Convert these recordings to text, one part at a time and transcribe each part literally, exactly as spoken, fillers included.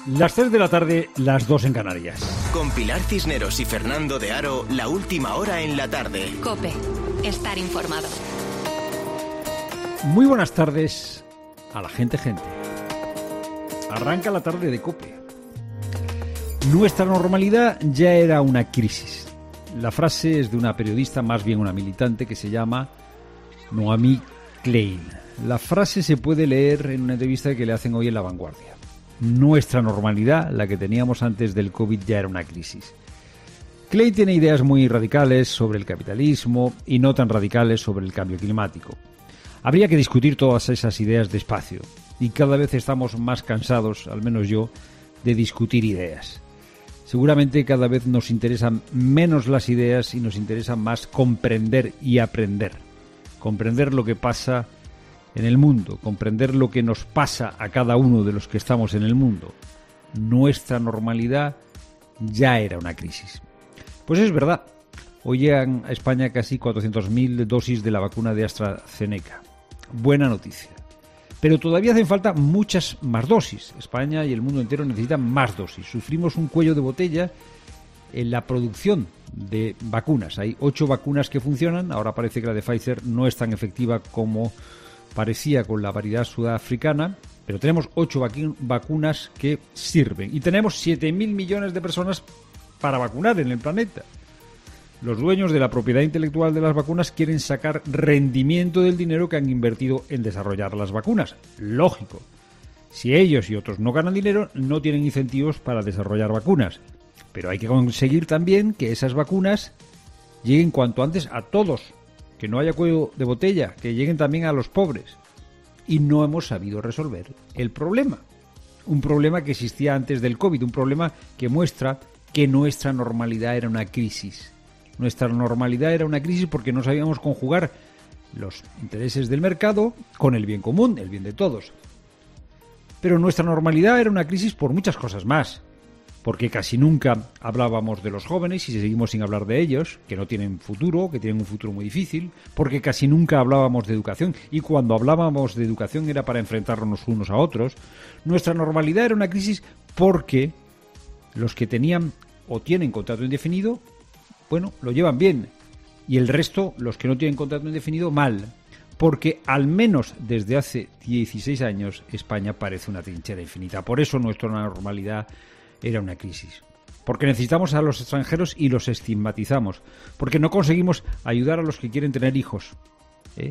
Las tres de la tarde, las dos en Canarias. Con Pilar Cisneros y Fernando de Aro, la última hora en la tarde. COPE. Estar informado. Muy buenas tardes a la gente, gente. Arranca la tarde de COPE. Nuestra normalidad ya era una crisis. La frase es de una periodista, más bien una militante, que se llama Noamí Klein. La frase se puede leer en una entrevista que le hacen hoy en La Vanguardia. Nuestra normalidad, la que teníamos antes del COVID, ya era una crisis. Klein tiene ideas muy radicales sobre el capitalismo y no tan radicales sobre el cambio climático. Habría que discutir todas esas ideas despacio, y cada vez estamos más cansados, al menos yo, de discutir ideas. Seguramente cada vez nos interesan menos las ideas y nos interesa más comprender y aprender. Comprender lo que pasa en el mundo, comprender lo que nos pasa a cada uno de los que estamos en el mundo. Nuestra normalidad ya era una crisis. Pues es verdad, hoy llegan a España casi cuatrocientas mil dosis de la vacuna de AstraZeneca. Buena noticia. Pero todavía hacen falta muchas más dosis. España y el mundo entero necesitan más dosis. Sufrimos un cuello de botella en la producción de vacunas. Hay ocho vacunas que funcionan. Ahora parece que la de Pfizer no es tan efectiva como parecía con la variedad sudafricana, pero tenemos ocho vacu- vacunas que sirven. Y tenemos siete mil millones de personas para vacunar en el planeta. Los dueños de la propiedad intelectual de las vacunas quieren sacar rendimiento del dinero que han invertido en desarrollar las vacunas. Lógico. Si ellos y otros no ganan dinero, no tienen incentivos para desarrollar vacunas. Pero hay que conseguir también que esas vacunas lleguen cuanto antes a todos. Que no haya cuello de botella, que lleguen también a los pobres. Y no hemos sabido resolver el problema. Un problema que existía antes del COVID, un problema que muestra que nuestra normalidad era una crisis. Nuestra normalidad era una crisis porque no sabíamos conjugar los intereses del mercado con el bien común, el bien de todos. Pero nuestra normalidad era una crisis por muchas cosas más. Porque casi nunca hablábamos de los jóvenes y seguimos sin hablar de ellos, que no tienen futuro, que tienen un futuro muy difícil, porque casi nunca hablábamos de educación, y cuando hablábamos de educación era para enfrentarnos unos a otros. Nuestra normalidad era una crisis porque los que tenían o tienen contrato indefinido, bueno, lo llevan bien, y el resto, los que no tienen contrato indefinido, mal. Porque al menos desde hace dieciséis años España parece una trinchera infinita. Por eso nuestra normalidad era una crisis. Porque necesitamos a los extranjeros y los estigmatizamos. Porque no conseguimos ayudar a los que quieren tener hijos. ¿Eh?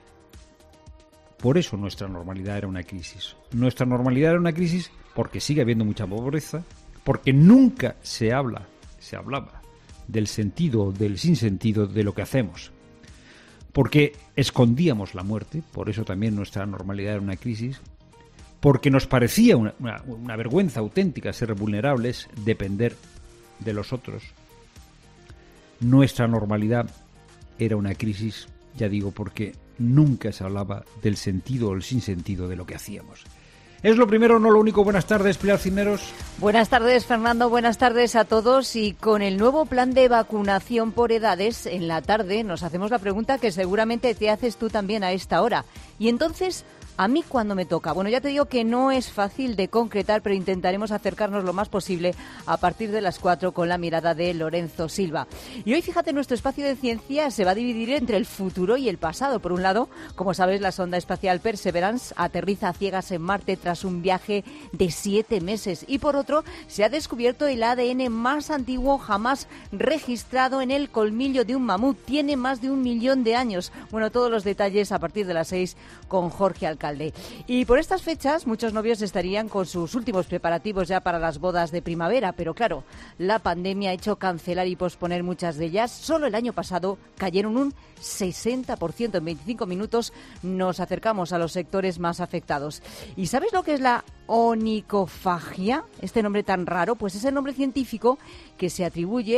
Por eso nuestra normalidad era una crisis. Nuestra normalidad era una crisis porque sigue habiendo mucha pobreza, porque nunca se habla, se hablaba del sentido, del sinsentido de lo que hacemos. Porque escondíamos la muerte, por eso también nuestra normalidad era una crisis. Porque nos parecía una, una, una vergüenza auténtica ser vulnerables, depender de los otros. Nuestra normalidad era una crisis, ya digo, porque nunca se hablaba del sentido o el sinsentido de lo que hacíamos. Es lo primero, no lo único. Buenas tardes, Pilar Cisneros. Buenas tardes, Fernando. Buenas tardes a todos. Y con el nuevo plan de vacunación por edades, en la tarde nos hacemos la pregunta que seguramente te haces tú también a esta hora. Y entonces, ¿a mí cuándo me toca? Bueno, ya te digo que no es fácil de concretar, pero intentaremos acercarnos lo más posible a partir de las cuatro con la mirada de Lorenzo Silva. Y hoy, fíjate, nuestro espacio de ciencia se va a dividir entre el futuro y el pasado. Por un lado, como sabes, la sonda espacial Perseverance aterriza a ciegas en Marte tras un viaje de siete meses. Y por otro, se ha descubierto el A D N más antiguo jamás registrado en el colmillo de un mamut. Tiene más de un millón de años. Bueno, todos los detalles a partir de las seis con Jorge Alcalde. Y por estas fechas muchos novios estarían con sus últimos preparativos ya para las bodas de primavera, pero claro, la pandemia ha hecho cancelar y posponer muchas de ellas. Solo el año pasado cayeron un sesenta por ciento. En veinticinco minutos nos acercamos a los sectores más afectados. ¿Y sabes lo que es la onicofagia? Este nombre tan raro, pues es el nombre científico que se atribuye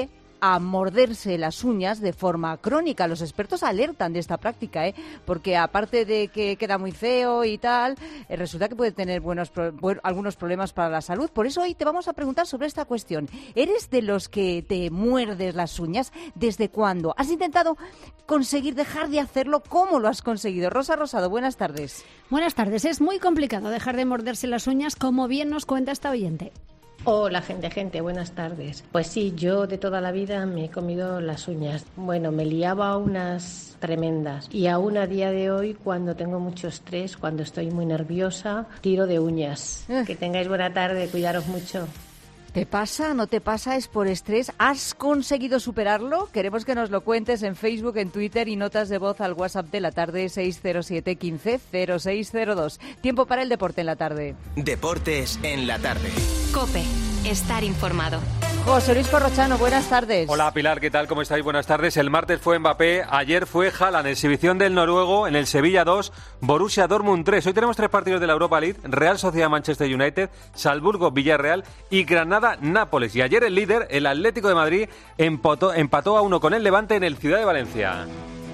a morderse las uñas de forma crónica. Los expertos alertan de esta práctica, ¿eh? Porque aparte de que queda muy feo y tal, eh, resulta que puede tener buenos pro- bu- algunos problemas para la salud. Por eso hoy te vamos a preguntar sobre esta cuestión. ¿Eres de los que te muerdes las uñas? ¿Desde cuándo? ¿Has intentado conseguir dejar de hacerlo? ¿Cómo lo has conseguido? Rosa Rosado, buenas tardes. Buenas tardes. Es muy complicado dejar de morderse las uñas, como bien nos cuenta esta oyente. Hola gente, gente, buenas tardes. Pues sí, yo de toda la vida me he comido las uñas. Bueno, me liaba unas tremendas y aún a día de hoy, cuando tengo mucho estrés, cuando estoy muy nerviosa, tiro de uñas. Eh. Que tengáis buena tarde, cuidaros mucho. ¿Te pasa? ¿No te pasa? ¿Es por estrés? ¿Has conseguido superarlo? Queremos que nos lo cuentes en Facebook, en Twitter y notas de voz al WhatsApp de la tarde seis cero siete, quince, cero seis cero dos. Tiempo para el deporte en la tarde. Deportes en la tarde. COPE. Estar informado. José Luis Corrochano, buenas tardes. Hola Pilar, ¿qué tal? ¿Cómo estáis? Buenas tardes. El martes fue Mbappé, ayer fue Haaland, exhibición del noruego en el Sevilla dos, Borussia Dortmund tres. Hoy tenemos tres partidos de la Europa League, Real Sociedad Manchester United, Salzburgo Villarreal y Granada Nápoles. Y ayer el líder, el Atlético de Madrid, empató, empató a uno con el Levante en el Ciudad de Valencia.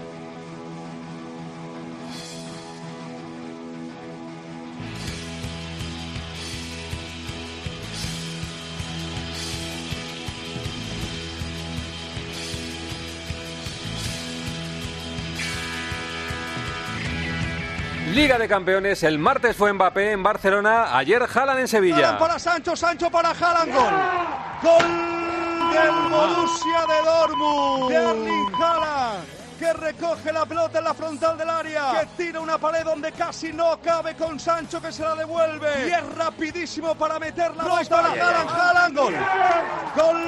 Liga de Campeones, el martes fue Mbappé en Barcelona, ayer Haaland en Sevilla. Haaland para Sancho, Sancho para Haaland, gol. Gol del Borussia de Dortmund, de Erling Haaland, que recoge la pelota en la frontal del área, que tira una pared donde casi no cabe con Sancho, que se la devuelve y es rapidísimo para meterla. No, para Haaland, Haaland, gol. Gol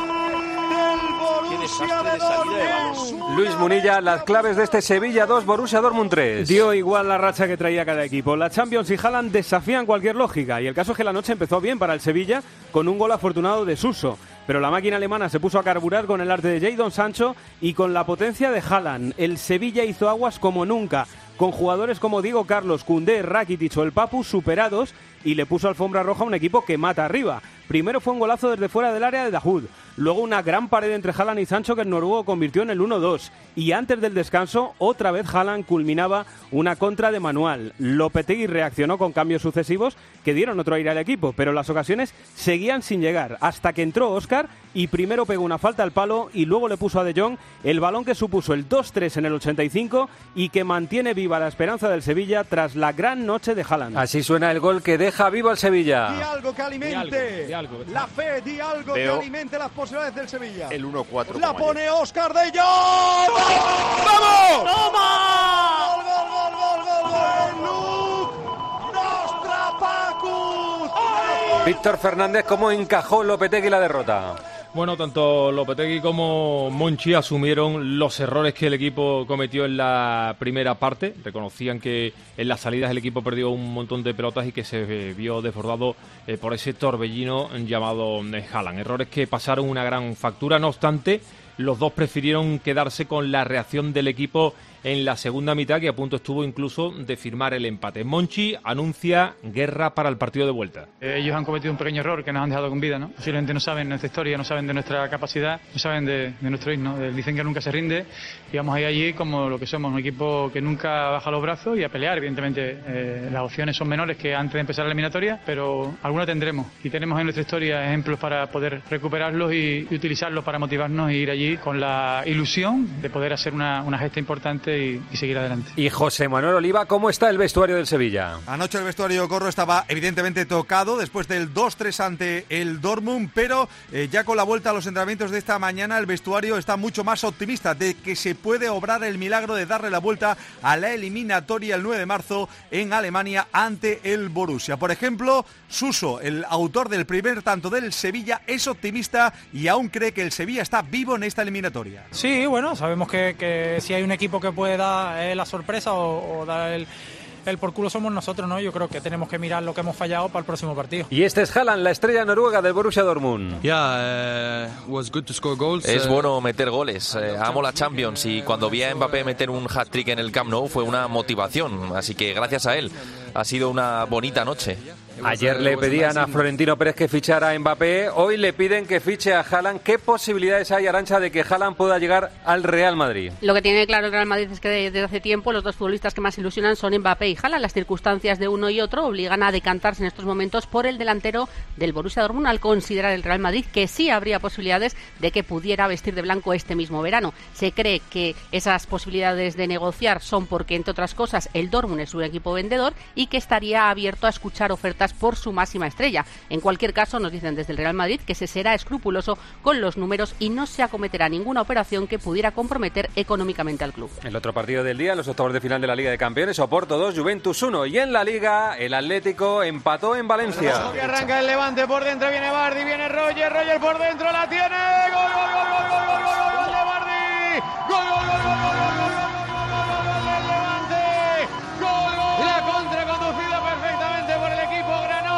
del Borussia de Dortmund. Luis Munilla, las claves de este Sevilla dos, Borussia Dortmund tres. Dio igual la racha que traía cada equipo. La Champions y Haaland desafían cualquier lógica y el caso es que la noche empezó bien para el Sevilla con un gol afortunado de Suso. Pero la máquina alemana se puso a carburar con el arte de Jadon Sancho y con la potencia de Haaland. El Sevilla hizo aguas como nunca, con jugadores como Diego Carlos, Koundé, Rakitic o el Papu superados, y le puso alfombra roja a un equipo que mata arriba. Primero fue un golazo desde fuera del área de Dahoud, luego una gran pared entre Haaland y Sancho que el noruego convirtió en el uno dos, y antes del descanso otra vez Haaland culminaba una contra de manual. Lopetegui reaccionó con cambios sucesivos que dieron otro aire al equipo, pero las ocasiones seguían sin llegar, hasta que entró Óscar y primero pegó una falta al palo y luego le puso a De Jong el balón que supuso el dos tres en el ochenta y cinco y que mantiene viva la esperanza del Sevilla tras la gran noche de Haaland. Así suena el gol que deja vivo al Sevilla. Di algo que alimente di algo, di algo. la fe, di algo Veo que alimente las posibilidades del Sevilla. El uno cuatro. La pone Óscar De Jong. ¡Vamos! ¡Toma! ¡Gol, gol, gol, gol, gol, gol! ¡Luke Nostrapacus! Víctor Fernández, ¿cómo encajó Lopetegui la derrota? Bueno, tanto Lopetegui como Monchi asumieron los errores que el equipo cometió en la primera parte. Reconocían que en las salidas el equipo perdió un montón de pelotas y que se vio desbordado eh, por ese torbellino llamado eh, Haaland. Errores que pasaron una gran factura. No obstante, los dos prefirieron quedarse con la reacción del equipo en la segunda mitad, que a punto estuvo incluso de firmar el empate. Monchi anuncia guerra para el partido de vuelta. Ellos han cometido un pequeño error que nos han dejado con vida, ¿no? Posiblemente no saben nuestra historia, no saben de nuestra capacidad, no saben de, de nuestro himno. Dicen que nunca se rinde y vamos a ir allí como lo que somos, un equipo que nunca baja los brazos y a pelear. Evidentemente eh, las opciones son menores que antes de empezar la eliminatoria, pero alguna tendremos y tenemos en nuestra historia ejemplos para poder recuperarlos y, y utilizarlos para motivarnos e ir allí con la ilusión de poder hacer una, una gesta importante y, y seguir adelante. Y José Manuel Oliva, ¿cómo está el vestuario del Sevilla? Anoche el vestuario Corro estaba evidentemente tocado después del dos tres ante el Dortmund, pero eh, ya con la vuelta a los entrenamientos de esta mañana el vestuario está mucho más optimista de que se puede obrar el milagro de darle la vuelta a la eliminatoria el nueve de marzo en Alemania ante el Borussia. Por ejemplo, Suso, el autor del primer tanto del Sevilla, es optimista y aún cree que el Sevilla está vivo en esta eliminatoria. Sí, bueno, sabemos que, que si hay un equipo que puede dar eh, la sorpresa o, o dar el, el por culo somos nosotros, ¿no? Yo creo que tenemos que mirar lo que hemos fallado para el próximo partido. Y este es Haaland, la estrella noruega del Borussia Dortmund. Yeah, uh, was good to score goals. Es bueno meter goles. Eh, amo la Champions y cuando vi a Mbappé meter un hat-trick en el Camp Nou fue una motivación, así que gracias a él. ha sido una bonita noche. Ayer le pedían a Florentino Pérez que fichara a Mbappé, hoy le piden que fiche a Haaland. ¿Qué posibilidades hay, Arantxa, de que Haaland pueda llegar al Real Madrid? Lo que tiene claro el Real Madrid es que desde hace tiempo los dos futbolistas que más ilusionan son Mbappé y Haaland. Las circunstancias de uno y otro obligan a decantarse en estos momentos por el delantero del Borussia Dortmund, al considerar el Real Madrid que sí habría posibilidades de que pudiera vestir de blanco este mismo verano. Se cree que esas posibilidades de negociar son porque, entre otras cosas, el Dortmund es un equipo vendedor y que estaría abierto a escuchar ofertas por su máxima estrella. En cualquier caso, nos dicen desde el Real Madrid que se será escrupuloso con los números y no se acometerá ninguna operación que pudiera comprometer económicamente al club. El otro partido del día, los octavos de final de la Liga de Campeones, Oporto dos, Juventus uno. Y en la Liga, el Atlético empató en Valencia. Que arranca el Levante, por dentro viene Bardi, viene Roger, Roger por dentro, la tiene. ¡Gol, gol, gol, gol, gol, gol, gol, gol de Bardi! ¡Gol, gol, gol, gol, gol, gol, gol, gol del Levante! ¡Gol, gol! La contra conducida perfectamente por el equipo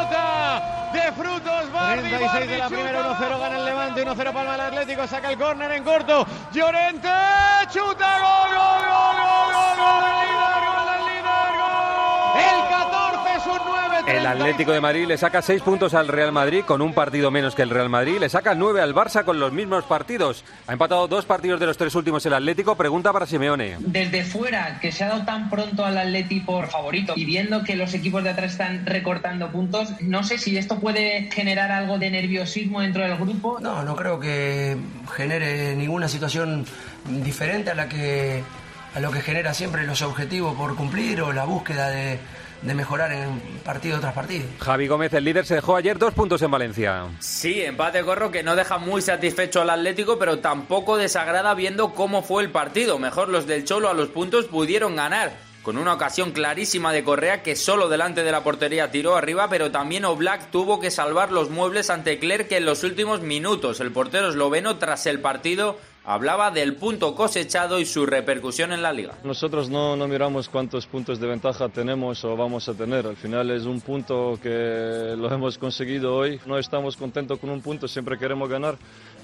granota de Frutos Bardi. treinta y seis de la primera, uno cero gana el Levante, uno cero palma el Atlético, saca el córner en corto. Llorente, chuta, gol, gol, gol, gol, gol, gol del líder, gol del líder, gol. El catorce es un nueve. El Atlético de Madrid le saca seis puntos al Real Madrid con un partido menos que el Real Madrid. Le saca nueve al Barça con los mismos partidos. Ha empatado dos partidos de los tres últimos el Atlético. Pregunta para Simeone. Desde fuera, que se ha dado tan pronto al Atleti por favorito y viendo que los equipos de atrás están recortando puntos, no sé si esto puede generar algo de nerviosismo dentro del grupo. No, no creo que genere ninguna situación diferente a la que a lo que genera siempre los objetivos por cumplir o la búsqueda de de mejorar en partido tras partido. Javi Gómez, el líder, se dejó ayer dos puntos en Valencia. Sí, empate corro que no deja muy satisfecho al Atlético, pero tampoco desagrada viendo cómo fue el partido. Mejor los del Cholo a los puntos pudieron ganar, con una ocasión clarísima de Correa que solo delante de la portería tiró arriba, pero también Oblak tuvo que salvar los muebles ante Clerc en los últimos minutos. El portero esloveno, tras el partido, hablaba del punto cosechado y su repercusión en la Liga. Nosotros no, no miramos cuántos puntos de ventaja tenemos o vamos a tener. Al final es un punto que lo hemos conseguido hoy. No estamos contentos con un punto, siempre queremos ganar,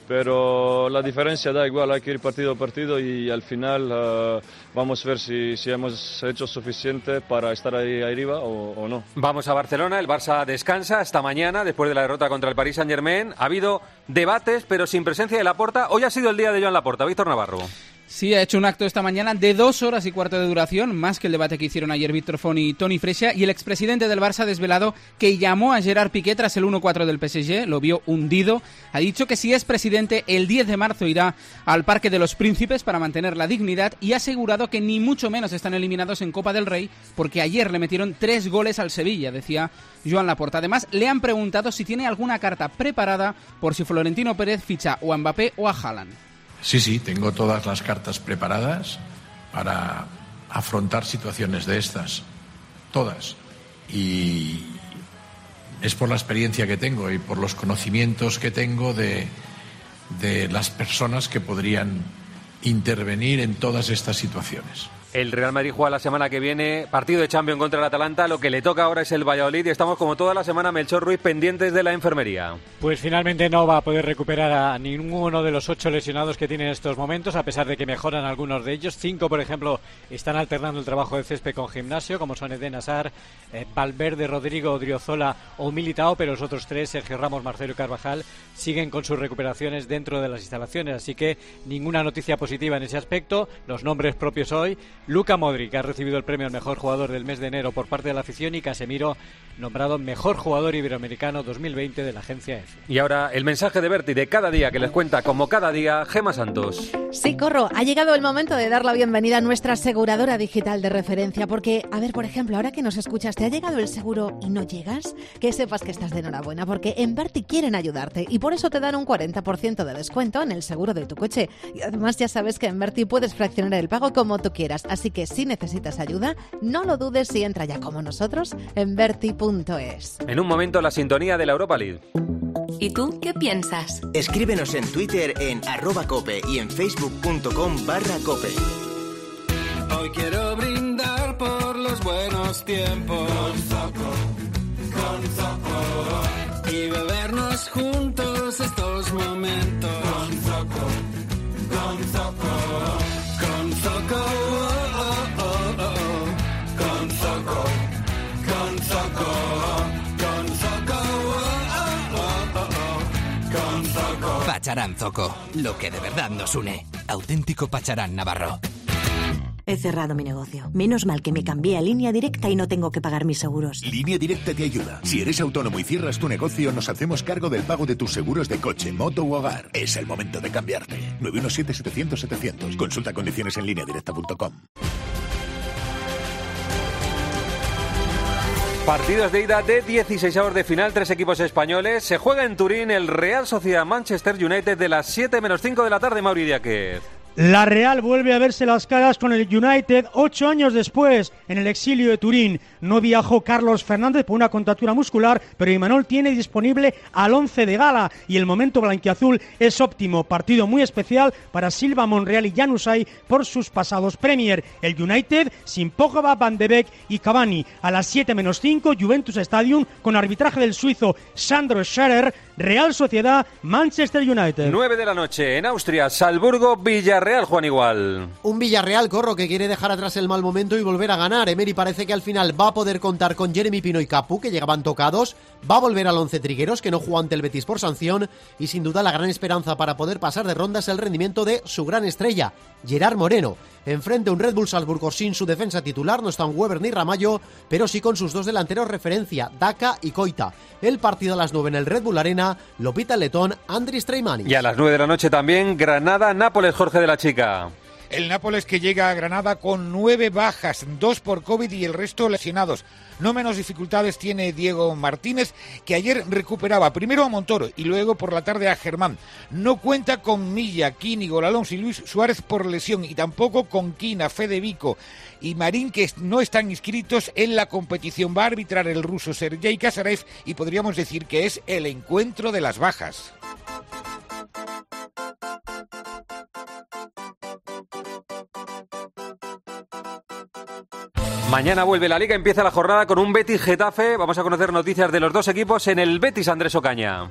pero la diferencia da igual, hay que ir partido a partido y al final uh, vamos a ver si, si hemos hecho suficiente para estar ahí arriba o, o no. Vamos a Barcelona, el Barça descansa esta mañana después de la derrota contra el Paris Saint-Germain. Ha habido debates, pero sin presencia de Laporta. Hoy ha sido el día de Joan Laporta. Víctor Navarro. Sí, ha hecho un acto esta mañana de dos horas y cuarto de duración, más que el debate que hicieron ayer Víctor Font y Toni Freixa, y el expresidente del Barça ha desvelado que llamó a Gerard Piqué tras el uno cuatro del P S G, lo vio hundido. Ha dicho que si es presidente, el diez de marzo irá al Parque de los Príncipes para mantener la dignidad, y ha asegurado que ni mucho menos están eliminados en Copa del Rey, porque ayer le metieron tres goles al Sevilla, decía Joan Laporta. Además, le han preguntado si tiene alguna carta preparada por si Florentino Pérez ficha o a Mbappé o a Haaland. Sí, sí, tengo todas las cartas preparadas para afrontar situaciones de estas, todas. Y es por la experiencia que tengo y por los conocimientos que tengo de, de las personas que podrían intervenir en todas estas situaciones. El Real Madrid juega la semana que viene partido de Champions contra el Atalanta. Lo que le toca ahora es el Valladolid y estamos como toda la semana, Melchor Ruiz, pendientes de la enfermería. Pues finalmente no va a poder recuperar a ninguno de los ocho lesionados que tiene en estos momentos, a pesar de que mejoran algunos de ellos. Cinco, por ejemplo, están alternando el trabajo de césped con gimnasio, como son Eden Hazard, eh, Valverde, Rodrigo, Odriozola o Militao, pero los otros tres, Sergio Ramos, Marcelo y Carvajal, siguen con sus recuperaciones dentro de las instalaciones. Así que ninguna noticia positiva en ese aspecto. Los nombres propios hoy: Luka Modric ha recibido el premio al mejor jugador del mes de enero por parte de la afición, y Casemiro nombrado mejor jugador iberoamericano dos mil veinte de la agencia EFE. Y ahora el mensaje de Berti de cada día, que les cuenta como cada día Gemma Santos. Sí, Corro, ha llegado el momento de dar la bienvenida a nuestra aseguradora digital de referencia, porque, a ver, por ejemplo, ahora que nos escuchas, ¿te ha llegado el seguro y no llegas? Que sepas que estás de enhorabuena, porque en Berti quieren ayudarte y por eso te dan un cuarenta por ciento de descuento en el seguro de tu coche. Y además ya sabes que en Berti puedes fraccionar el pago como tú quieras, así que si necesitas ayuda, no lo dudes y entra ya como nosotros en berti punto es. En un momento la sintonía de la Europa League. ¿Y tú qué piensas? Escríbenos en Twitter en arroba cope y en facebook punto com barra cope. Hoy quiero brindar por los buenos tiempos con Zoco, con Zoco, y bebernos juntos estos momentos con Zoco, con Zoco, con Zoco, oh, oh, oh, oh, con Zoco, con Pacharán Zoco, lo que de verdad nos une. Auténtico Pacharán Navarro. He cerrado mi negocio. Menos mal que me cambié a Línea Directa y no tengo que pagar mis seguros. Línea Directa te ayuda. Si eres autónomo y cierras tu negocio, nos hacemos cargo del pago de tus seguros de coche, moto u hogar. Es el momento de cambiarte. nueve uno siete, setecientos, setecientos. Consulta condiciones en línea directa punto com. Partidos de ida de dieciseisavos de final, tres equipos españoles. Se juega en Turín el Real Sociedad Manchester United de las siete menos cinco de la tarde, Mauri Díaz. La Real vuelve a verse las caras con el United ocho años después, en el exilio de Turín. No viajó Carlos Fernández por una contractura muscular, pero Imanol tiene disponible al once de gala y el momento blanquiazul es óptimo. Partido muy especial para Silva, Monreal y Januzaj por sus pasados Premier. El United sin Pogba, Van de Beek y Cavani. A las siete menos cinco, Juventus Stadium con arbitraje del suizo Sandro Scherer. Real Sociedad, Manchester United. nueve de la noche en Austria, Salzburgo, Villarreal, Juan Igual. Un Villarreal, Corro, que quiere dejar atrás el mal momento y volver a ganar. Emery parece que al final va a poder contar con Jeremy Pino y Capu, que llegaban tocados. Va a volver al once Trigueros, que no jugó ante el Betis por sanción. Y sin duda la gran esperanza para poder pasar de ronda es el rendimiento de su gran estrella, Gerard Moreno. Enfrente un Red Bull Salzburgo sin su defensa titular, no están Weber ni Ramallo, pero sí con sus dos delanteros referencia, Daka y Koita. El partido a las nueve en el Red Bull Arena lo pita el letón Andris Treimani. Y a las nueve de la noche también Granada-Nápoles, Jorge de la Chica. El Nápoles que llega a Granada con nueve bajas, dos por COVID y el resto lesionados. No menos dificultades tiene Diego Martínez, que ayer recuperaba primero a Montoro y luego por la tarde a Germán. No cuenta con Milla, Kínigo, Alonso y Luis Suárez por lesión y tampoco con Quina, Fede Vico y Marín, que no están inscritos en la competición. Va a arbitrar el ruso Sergei Kasarev y podríamos decir que es el encuentro de las bajas. Mañana vuelve la Liga, empieza la jornada con un Betis-Getafe. Vamos a conocer noticias de los dos equipos en el Betis, Andrés Ocaña.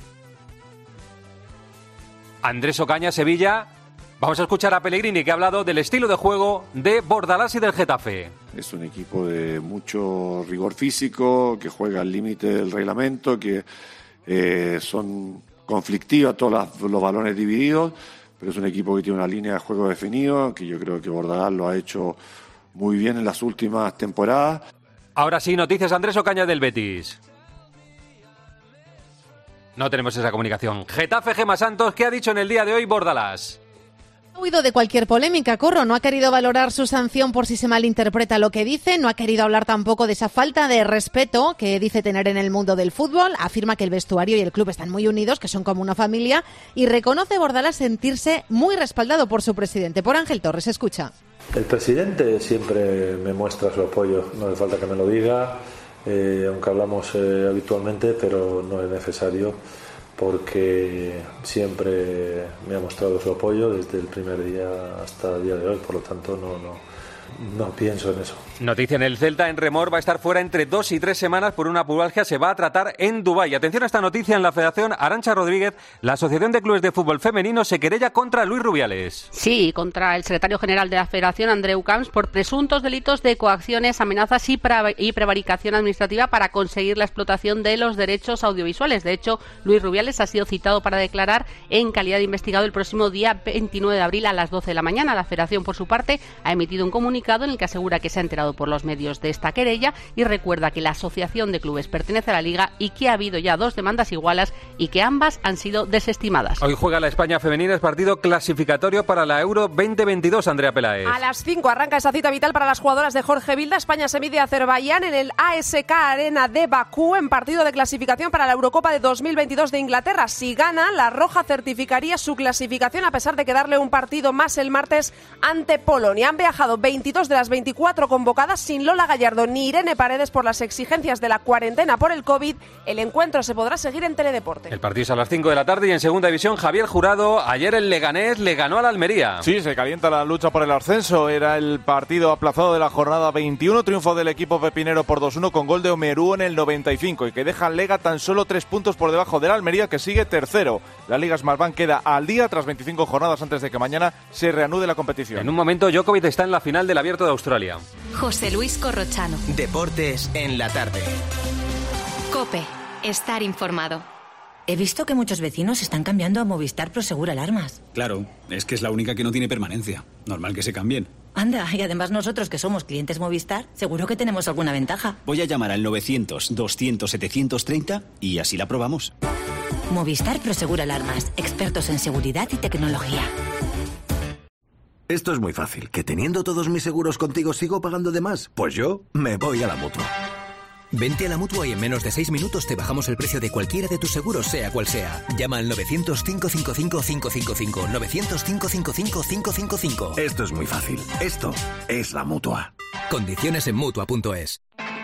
Andrés Ocaña, Sevilla. Vamos a escuchar a Pellegrini, que ha hablado del estilo de juego de Bordalás y del Getafe. Es un equipo de mucho rigor físico, que juega al límite del reglamento, que eh, son conflictivos todos los, los balones divididos, pero es un equipo que tiene una línea de juego definido, que yo creo que Bordalás lo ha hecho muy bien en las últimas temporadas. Ahora sí, noticias, Andrés Ocaña del Betis. No tenemos esa comunicación. Getafe, Gemma Santos, ¿qué ha dicho en el día de hoy Bordalás? Ha huido de cualquier polémica, Corro. No ha querido valorar su sanción por si se malinterpreta lo que dice. No ha querido hablar tampoco de esa falta de respeto que dice tener en el mundo del fútbol. Afirma que el vestuario y el club están muy unidos, que son como una familia. Y reconoce Bordalás sentirse muy respaldado por su presidente, por Ángel Torres. Escucha. El presidente siempre me muestra su apoyo. No hace falta que me lo diga, eh, aunque hablamos eh, habitualmente, pero no es necesario, porque siempre me ha mostrado su apoyo desde el primer día hasta el día de hoy, por lo tanto no, no, no pienso en eso. Noticia en el Celta, en Remor va a estar fuera entre dos y tres semanas por una pubalgia, se va a tratar en Dubái. Atención a esta noticia en la Federación, Arantxa Rodríguez, la Asociación de Clubes de Fútbol Femenino se querella contra Luis Rubiales. Sí, contra el secretario general de la Federación, Andreu Camps, por presuntos delitos de coacciones, amenazas y, pre- y prevaricación administrativa para conseguir la explotación de los derechos audiovisuales. De hecho, Luis Rubiales ha sido citado para declarar en calidad de investigado el próximo día veintinueve de abril a las doce de la mañana. La Federación, por su parte, ha emitido un comunicado en el que asegura que se ha enterado por los medios de esta querella y recuerda que la Asociación de Clubes pertenece a la Liga y que ha habido ya dos demandas iguales y que ambas han sido desestimadas. Hoy juega la España femenina, es partido clasificatorio para la Euro veinte veintidós, Andrea Peláez. A las cinco arranca esa cita vital para las jugadoras de Jorge Vilda. España se mide a Azerbaiyán en el A S K Arena de Bakú en partido de clasificación para la Eurocopa de dos mil veintidós de Inglaterra. Si gana, la roja certificaría su clasificación a pesar de quedarle un partido más el martes ante Polonia. Han viajado veintidós de las veinticuatro convocadas sin Lola Gallardo ni Irene Paredes por las exigencias de la cuarentena por el COVID. El encuentro se podrá seguir en Teledeporte. El partido es a las cinco de la tarde y en segunda división Javier Jurado. Ayer el Leganés le ganó al Almería. Sí, se calienta la lucha por el ascenso. Era el partido aplazado de la jornada veintiuno. Triunfo del equipo pepinero por dos uno con gol de Omerú en el noventa y cinco y que deja al Lega tan solo tres puntos por debajo del Almería, que sigue tercero. La Liga Smartbank queda al día tras veinticinco jornadas antes de que mañana se reanude la competición. En un momento Djokovic está en la final del Abierto de Australia. José Luis Corrochano. Deportes en la tarde. COPE. Estar informado. He visto que muchos vecinos están cambiando a Movistar Prosegur Alarmas. Claro, es que es la única que no tiene permanencia. Normal que se cambien. Anda, y además nosotros que somos clientes Movistar, seguro que tenemos alguna ventaja. Voy a llamar al novecientos, doscientos, setecientos treinta y así la probamos. Movistar Prosegur Alarmas, expertos en seguridad y tecnología. Esto es muy fácil. ¿Que teniendo todos mis seguros contigo sigo pagando de más? Pues yo me voy a la Mutua. Vente a la Mutua y en menos de seis minutos te bajamos el precio de cualquiera de tus seguros, sea cual sea. Llama al novecientos, cinco cinco cinco, cinco cinco cinco, novecientos, cinco cinco cinco, cinco cinco cinco. Esto es muy fácil. Esto es la Mutua. Condiciones en Mutua punto es.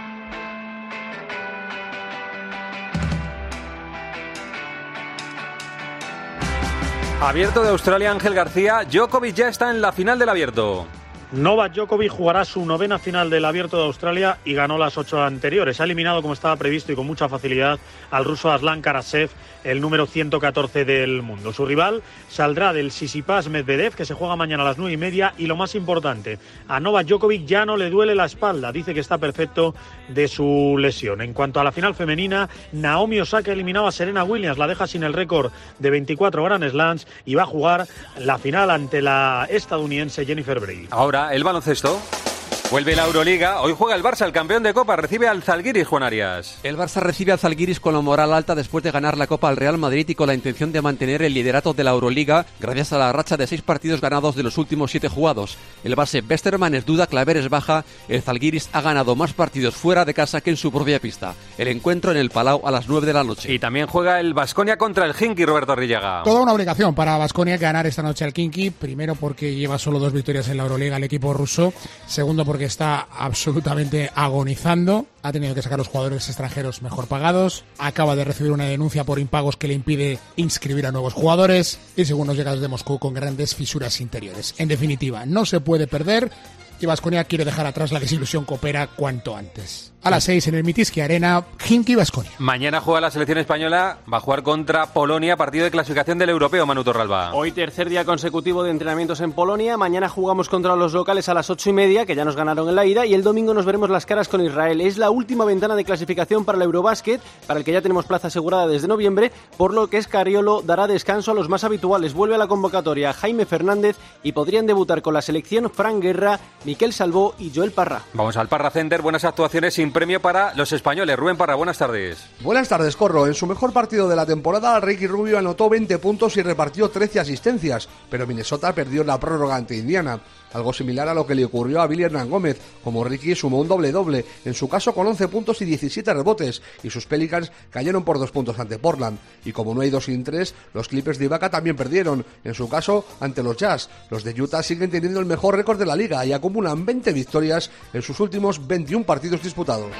Abierto de Australia, Ángel García. Djokovic ya está en la final del Abierto. Novak Djokovic jugará su novena final del Abierto de Australia y ganó las ocho anteriores. Ha eliminado, como estaba previsto y con mucha facilidad, al ruso Aslan Karasev, el número ciento catorce del mundo. Su rival saldrá del Tsitsipas Medvedev, que se juega mañana a las nueve y media. Y lo más importante, a Novak Djokovic ya no le duele la espalda. Dice que está perfecto de su lesión. En cuanto a la final femenina, Naomi Osaka eliminaba a Serena Williams, la deja sin el récord de veinticuatro Grand Slams y va a jugar la final ante la estadounidense Jennifer Brady. Ahora el baloncesto. Vuelve la Euroliga. Hoy juega el Barça, el campeón de Copa. Recibe al Zalgiris, Juan Arias. El Barça recibe al Zalgiris con la moral alta después de ganar la Copa al Real Madrid y con la intención de mantener el liderato de la Euroliga gracias a la racha de seis partidos ganados de los últimos siete jugados. El base Westerman es duda, Claver es baja. El Zalgiris ha ganado más partidos fuera de casa que en su propia pista. El encuentro en el Palau a las nueve de la noche. Y también juega el Baskonia contra el Khimki, Roberto Arrillaga. Toda una obligación para Baskonia ganar esta noche al Khimki. Primero porque lleva solo dos victorias en la Euroliga el equipo ruso. Segundo porque está absolutamente agonizando. Ha tenido que sacar los jugadores extranjeros mejor pagados. Acaba de recibir una denuncia por impagos que le impide inscribir a nuevos jugadores. Y según los llegados de Moscú, con grandes fisuras interiores. En definitiva, no se puede perder. Y Baskonia quiere dejar atrás la desilusión copera cuanto antes. A las seis en el Mitiski Arena, Khimki Baskonia. Mañana juega la selección española, va a jugar contra Polonia, partido de clasificación del europeo, Manu Torralba. Hoy tercer día consecutivo de entrenamientos en Polonia, mañana jugamos contra los locales a las ocho y media, que ya nos ganaron en la ida, y el domingo nos veremos las caras con Israel. Es la última ventana de clasificación para el Eurobasket, para el que ya tenemos plaza asegurada desde noviembre, por lo que Escariolo dará descanso a los más habituales. Vuelve a la convocatoria Jaime Fernández y podrían debutar con la selección Fran Guerra, Miquel Salvó y Joel Parra. Vamos al Parra Center, buenas actuaciones sin premio para los españoles. Rubén Parra, buenas tardes. Buenas tardes, Corro. En su mejor partido de la temporada, Ricky Rubio anotó veinte puntos y repartió trece asistencias, pero Minnesota perdió la prórroga ante Indiana. Algo similar a lo que le ocurrió a Billy Hernán Gómez, como Ricky sumó un doble-doble, en su caso con once puntos y diecisiete rebotes, y sus Pelicans cayeron por dos puntos ante Portland. Y como no hay dos sin tres, los Clippers de Ibaka también perdieron, en su caso ante los Jazz. Los de Utah siguen teniendo el mejor récord de la liga y acumulan veinte victorias en sus últimos veintiún partidos disputados.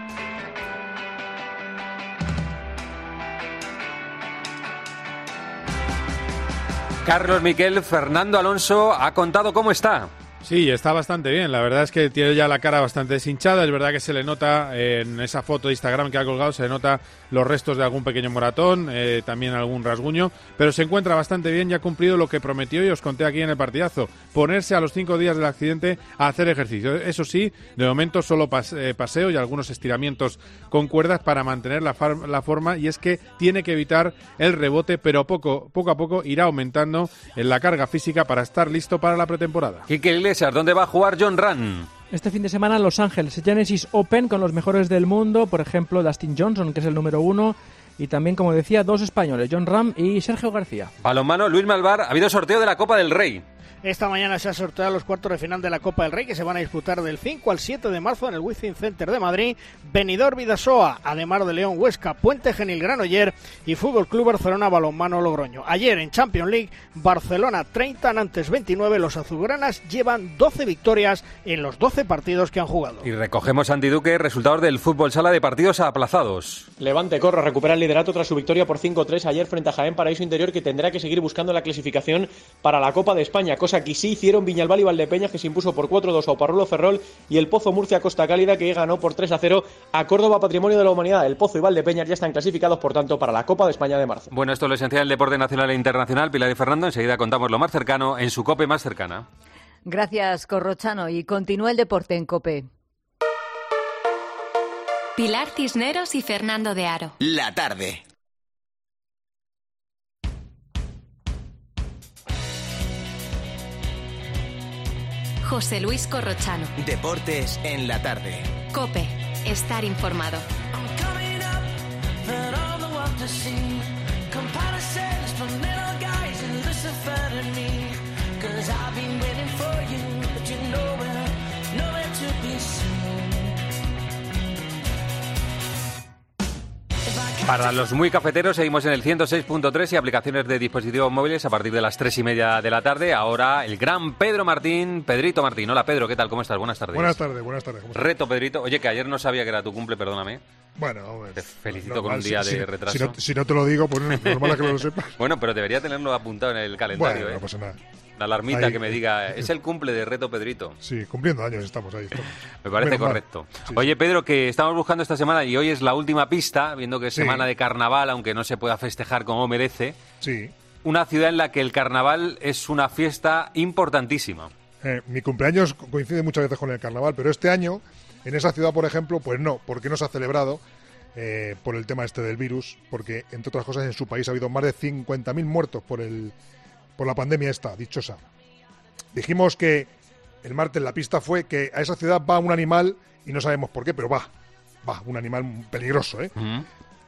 Carlos Miquel, Fernando Alonso ha contado cómo está. Sí, está bastante bien. La verdad es que tiene ya la cara bastante deshinchada. Es verdad que se le nota en esa foto de Instagram que ha colgado, se le nota los restos de algún pequeño moratón, eh, también algún rasguño, pero se encuentra bastante bien y ha cumplido lo que prometió y os conté aquí en el partidazo, ponerse a los cinco días del accidente a hacer ejercicio. Eso sí, de momento solo pase, eh, paseo y algunos estiramientos con cuerdas para mantener la, far- la forma, y es que tiene que evitar el rebote, pero poco, poco a poco irá aumentando en la carga física para estar listo para la pretemporada. Quique Iglesias, ¿dónde va a jugar John Ram? Este fin de semana en Los Ángeles, Genesis Open con los mejores del mundo, por ejemplo Dustin Johnson, que es el número uno, y también, como decía, dos españoles, John Ram y Sergio García. Balonmano, Luis Malvar, ha habido sorteo de la Copa del Rey. Esta mañana se ha sorteado los cuartos de final de la Copa del Rey, que se van a disputar del cinco al siete de marzo en el Wizzing Center de Madrid. Benidorm Bidasoa, Ademar de León Huesca, Puente Genil Granoller y Fútbol Club Barcelona Balonmano Logroño. Ayer en Champions League, Barcelona treinta, Nantes veintinueve. Los azulgranas llevan doce victorias en los doce partidos que han jugado. Y recogemos, Andy Duque, resultados del fútbol sala de partidos aplazados. Levante Corro recupera el liderato tras su victoria por cinco tres ayer frente a Jaén Paraíso Interior, que tendrá que seguir buscando la clasificación para la Copa de España, cosa que sí hicieron Viñalbal y Valdepeñas, que se impuso por cuatro dos a Oparrulo Ferrol, y el Pozo Murcia Costa Cálida, que ganó por tres a cero a Córdoba Patrimonio de la Humanidad. El Pozo y Valdepeñas ya están clasificados, por tanto, para la Copa de España de marzo. Bueno, esto es lo esencial del deporte nacional e internacional. Pilar y Fernando, enseguida contamos lo más cercano en su COPE más cercana. Gracias, Corrochano, y continúa el deporte en COPE. Pilar Cisneros y Fernando de Aro. La tarde. José Luis Corrochano. Deportes en la tarde. COPE. Estar informado. Para los muy cafeteros seguimos en el ciento seis punto tres y aplicaciones de dispositivos móviles a partir de las tres y media de la tarde. Ahora el gran Pedro Martín, Pedrito Martín. Hola Pedro, ¿qué tal? ¿Cómo estás? Buenas tardes. Buenas tardes, buenas tardes. ¿Cómo estás? Reto Pedrito. Oye, que ayer no sabía que era tu cumple, perdóname. Bueno, hombre, te felicito normal, con un día si, de si, retraso. Si no, si no te lo digo, pues normal es que no lo sepas. Bueno, pero debería tenerlo apuntado en el calendario. Bueno, ¿eh? no pasa nada. La alarmita ahí, que me diga, es el cumple de Reto Pedrito. Sí, cumpliendo años estamos ahí. Estamos. Me parece Menos correcto. Sí, Oye, sí. Pedro, que estamos buscando esta semana y hoy es la última pista, viendo que es Sí. semana de carnaval, aunque no se pueda festejar como merece. Sí. Una ciudad en la que el carnaval es una fiesta importantísima. Eh, mi cumpleaños coincide muchas veces con el carnaval, pero este año, en esa ciudad, por ejemplo, pues no, porque no se ha celebrado eh, por el tema este del virus, porque, entre otras cosas, en su país ha habido más de cincuenta mil muertos por, el, por la pandemia esta, dichosa. Dijimos que el martes la pista fue que a esa ciudad va un animal y no sabemos por qué, pero va, va, un animal peligroso, ¿eh? Uh-huh.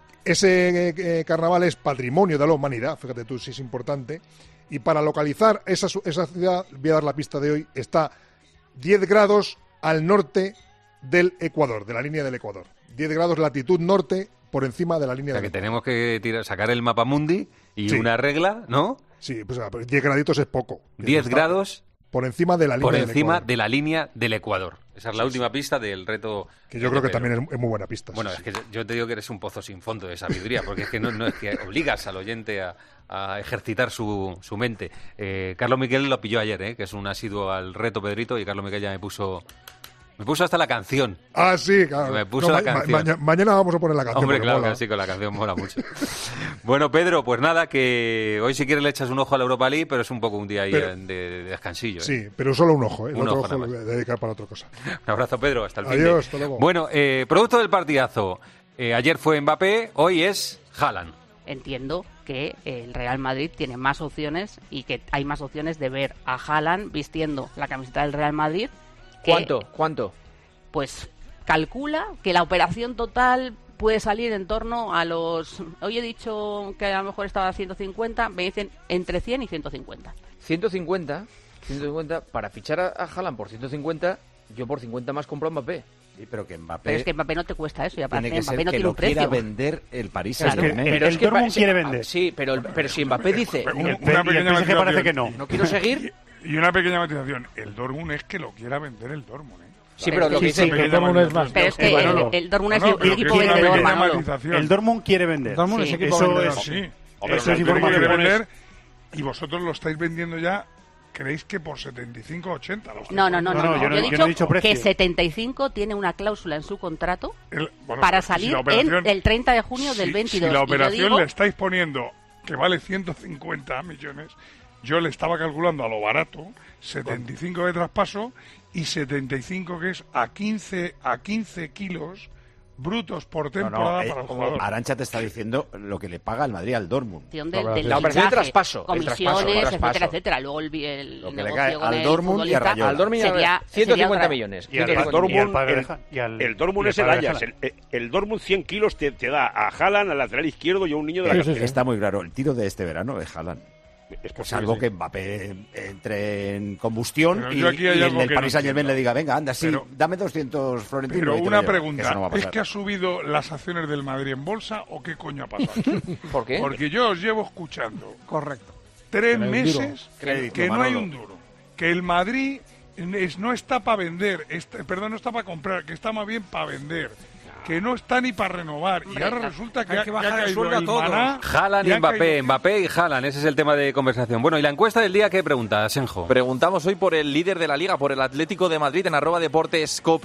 Ese eh, carnaval es patrimonio de la humanidad, fíjate tú si es importante, y para localizar esa, esa ciudad, voy a dar la pista de hoy, está diez grados al norte del Ecuador, de la línea del Ecuador. diez grados latitud norte por encima de la línea O sea, del que Ecuador. tenemos que tirar, sacar el mapa mundi y Sí. una regla, ¿no? Sí, pues diez graditos es poco. diez Está grados por encima de la línea por del encima Ecuador. de la línea del Ecuador. Esa es la Sí, última pista del reto. Que yo creo que Pedro. también es, es muy buena pista. Bueno, sí, es que yo te digo que eres un pozo sin fondo de sabiduría, porque es que no, no es que obligas al oyente a, a ejercitar su, su mente. Eh, Carlos Miquel lo pilló ayer, ¿eh? Que es un asiduo al reto Pedrito, y Carlos Miquel ya me puso me puso hasta la canción. Ah, sí, claro. Me puso No, la ma- canción. ma- mañana vamos a poner la canción. Hombre, porque claro mola. que sí, con la canción mola mucho. Bueno, Pedro, pues nada, que hoy si quieres le echas un ojo a la Europa League, pero es un poco un día ahí Pero- de, de descansillo. ¿eh? Sí, pero solo un ojo, ¿eh? El Un otro ojo ojo nada lo más. voy a dedicar para otra cosa. Un abrazo, Pedro, hasta el fin Adiós, de- hasta luego. Bueno, eh, producto del partidazo. Eh, ayer fue Mbappé, hoy es Haaland. Entiendo que el Real Madrid tiene más opciones y que hay más opciones de ver a Haaland vistiendo la camiseta del Real Madrid. que, ¿Cuánto? ¿Cuánto? Pues calcula que la operación total puede salir en torno a los... Hoy he dicho que a lo mejor estaba a ciento cincuenta, me dicen entre cien y ciento cincuenta. ciento cincuenta, ciento cincuenta para fichar a, a Haaland por ciento cincuenta, yo por cincuenta más compro a Mbappé. Sí, pero que Mbappé... Pero es que Mbappé no te cuesta eso, ya Tiene parece que ser Mbappé no que tiene lo un precio. quiera vender el Paris Claro. Saint-Germain. El- Pero el es que Dortmund pa- quiere sí, vender. Sí, pero, el- pero si Mbappé dice... Una, el- una el pequeña P S G matización. parece que no. ¿No quiero seguir? Y una pequeña matización. El Dortmund es que lo quiera vender el Dortmund, ¿eh? Sí, pero lo que dice... Una pequeña matización. Pero es que Manolo. el, el Dortmund es No, no, un pero equipo que es una vendedor, pequeña Manolo. matización. El Dortmund quiere vender. Dortmund Sí, es equipo eso vendedor. es, Sí. eso Pero es el Dortmund quiere informaciones. vender y vosotros lo estáis vendiendo ya, ¿creéis que por setenta y cinco ochenta? Lo estáis No, no, no, no, vendiendo? no. yo no- Yo he yo dicho, no he dicho precio. que setenta y cinco tiene una cláusula en su contrato El- bueno, para pues, si salir la operación- en el treinta de junio del si- veintidós. Si la Y yo operación digo- le estáis poniendo que vale ciento cincuenta millones, yo le estaba calculando a lo barato, setenta y cinco de traspaso y setenta y cinco que es a quince, a quince kilos brutos por No, temporada no, eh, para el jugador. Arancha te está diciendo lo que le paga el Madrid al Dortmund. Del, del La operación de fichaje, traspaso, el comisiones, traspaso, el etcétera, traspaso. etcétera. Luego el, el Lo que le negocio cae con al el Dortmund y a futbolista Rayola. Al Dortmund sería, ciento sería cincuenta otra- millones. Y al, ciento al cincuenta millones. Dortmund, Y al el, padre de- y al- el Dortmund y es al el padre de Ajax. El, Haaland. el- el Dortmund cien kilos te, te da a Haaland, al lateral izquierdo y a un niño de la Sí, sí, cantera. sí. Está muy claro. El tiro de este verano es Haaland. Es posible, Salvo sí. que Mbappé entre en combustión Pero y, yo aquí hay y algo el que Paris no Saint-Germain entiendo. le diga, venga, anda, sí, Pero- dame doscientos florentinos. Pero y te lo una llevo, que pregunta, eso no va a ¿es pasar. que ha subido las acciones del Madrid en bolsa o qué coño ha pasado? ¿Por qué? Porque yo os llevo escuchando Correcto. tres Pero el meses duro. que, Crédito, que no hay Manolo. un duro. Que el Madrid es- no está para vender, está- perdón, no está para comprar, que está más bien para vender. Que no está ni para renovar. Y ahora resulta que, hay ha, que que ha bajar el caído sueldo a el todos. maná. Haaland y y ha Mbappé, caído- Mbappé y Haaland, ese es el tema de conversación. Bueno, ¿y la encuesta del día qué pregunta, Senjo? Preguntamos hoy por el líder de la liga, por el Atlético de Madrid en arroba deportes cope.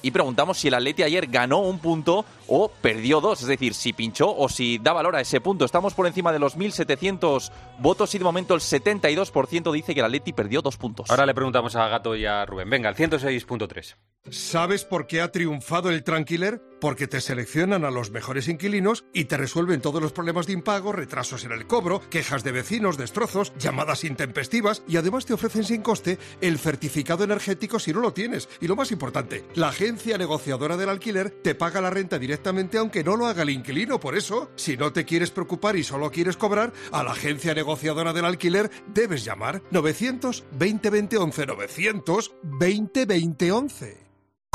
y preguntamos si el Atleti ayer ganó un punto o perdió dos, es decir, si pinchó o si da valor a ese punto. Estamos por encima de los mil setecientos votos y de momento el setenta y dos por ciento dice que el Atleti perdió dos puntos. Ahora le preguntamos a Gato y a Rubén. Venga, el ciento seis punto tres. ¿Sabes por qué ha triunfado el Tranquiler? Porque te seleccionan a los mejores inquilinos y te resuelven todos los problemas de impago, retrasos en el cobro, quejas de vecinos, destrozos, llamadas intempestivas y además te ofrecen sin coste el certificado energético si no lo tienes. Y lo más importante, la agencia negociadora del alquiler te paga la renta directamente aunque no lo haga el inquilino. Por eso, si no te quieres preocupar y solo quieres cobrar, a la agencia negociadora del alquiler debes llamar novecientos veinte veinte once, novecientos veinte veinte once.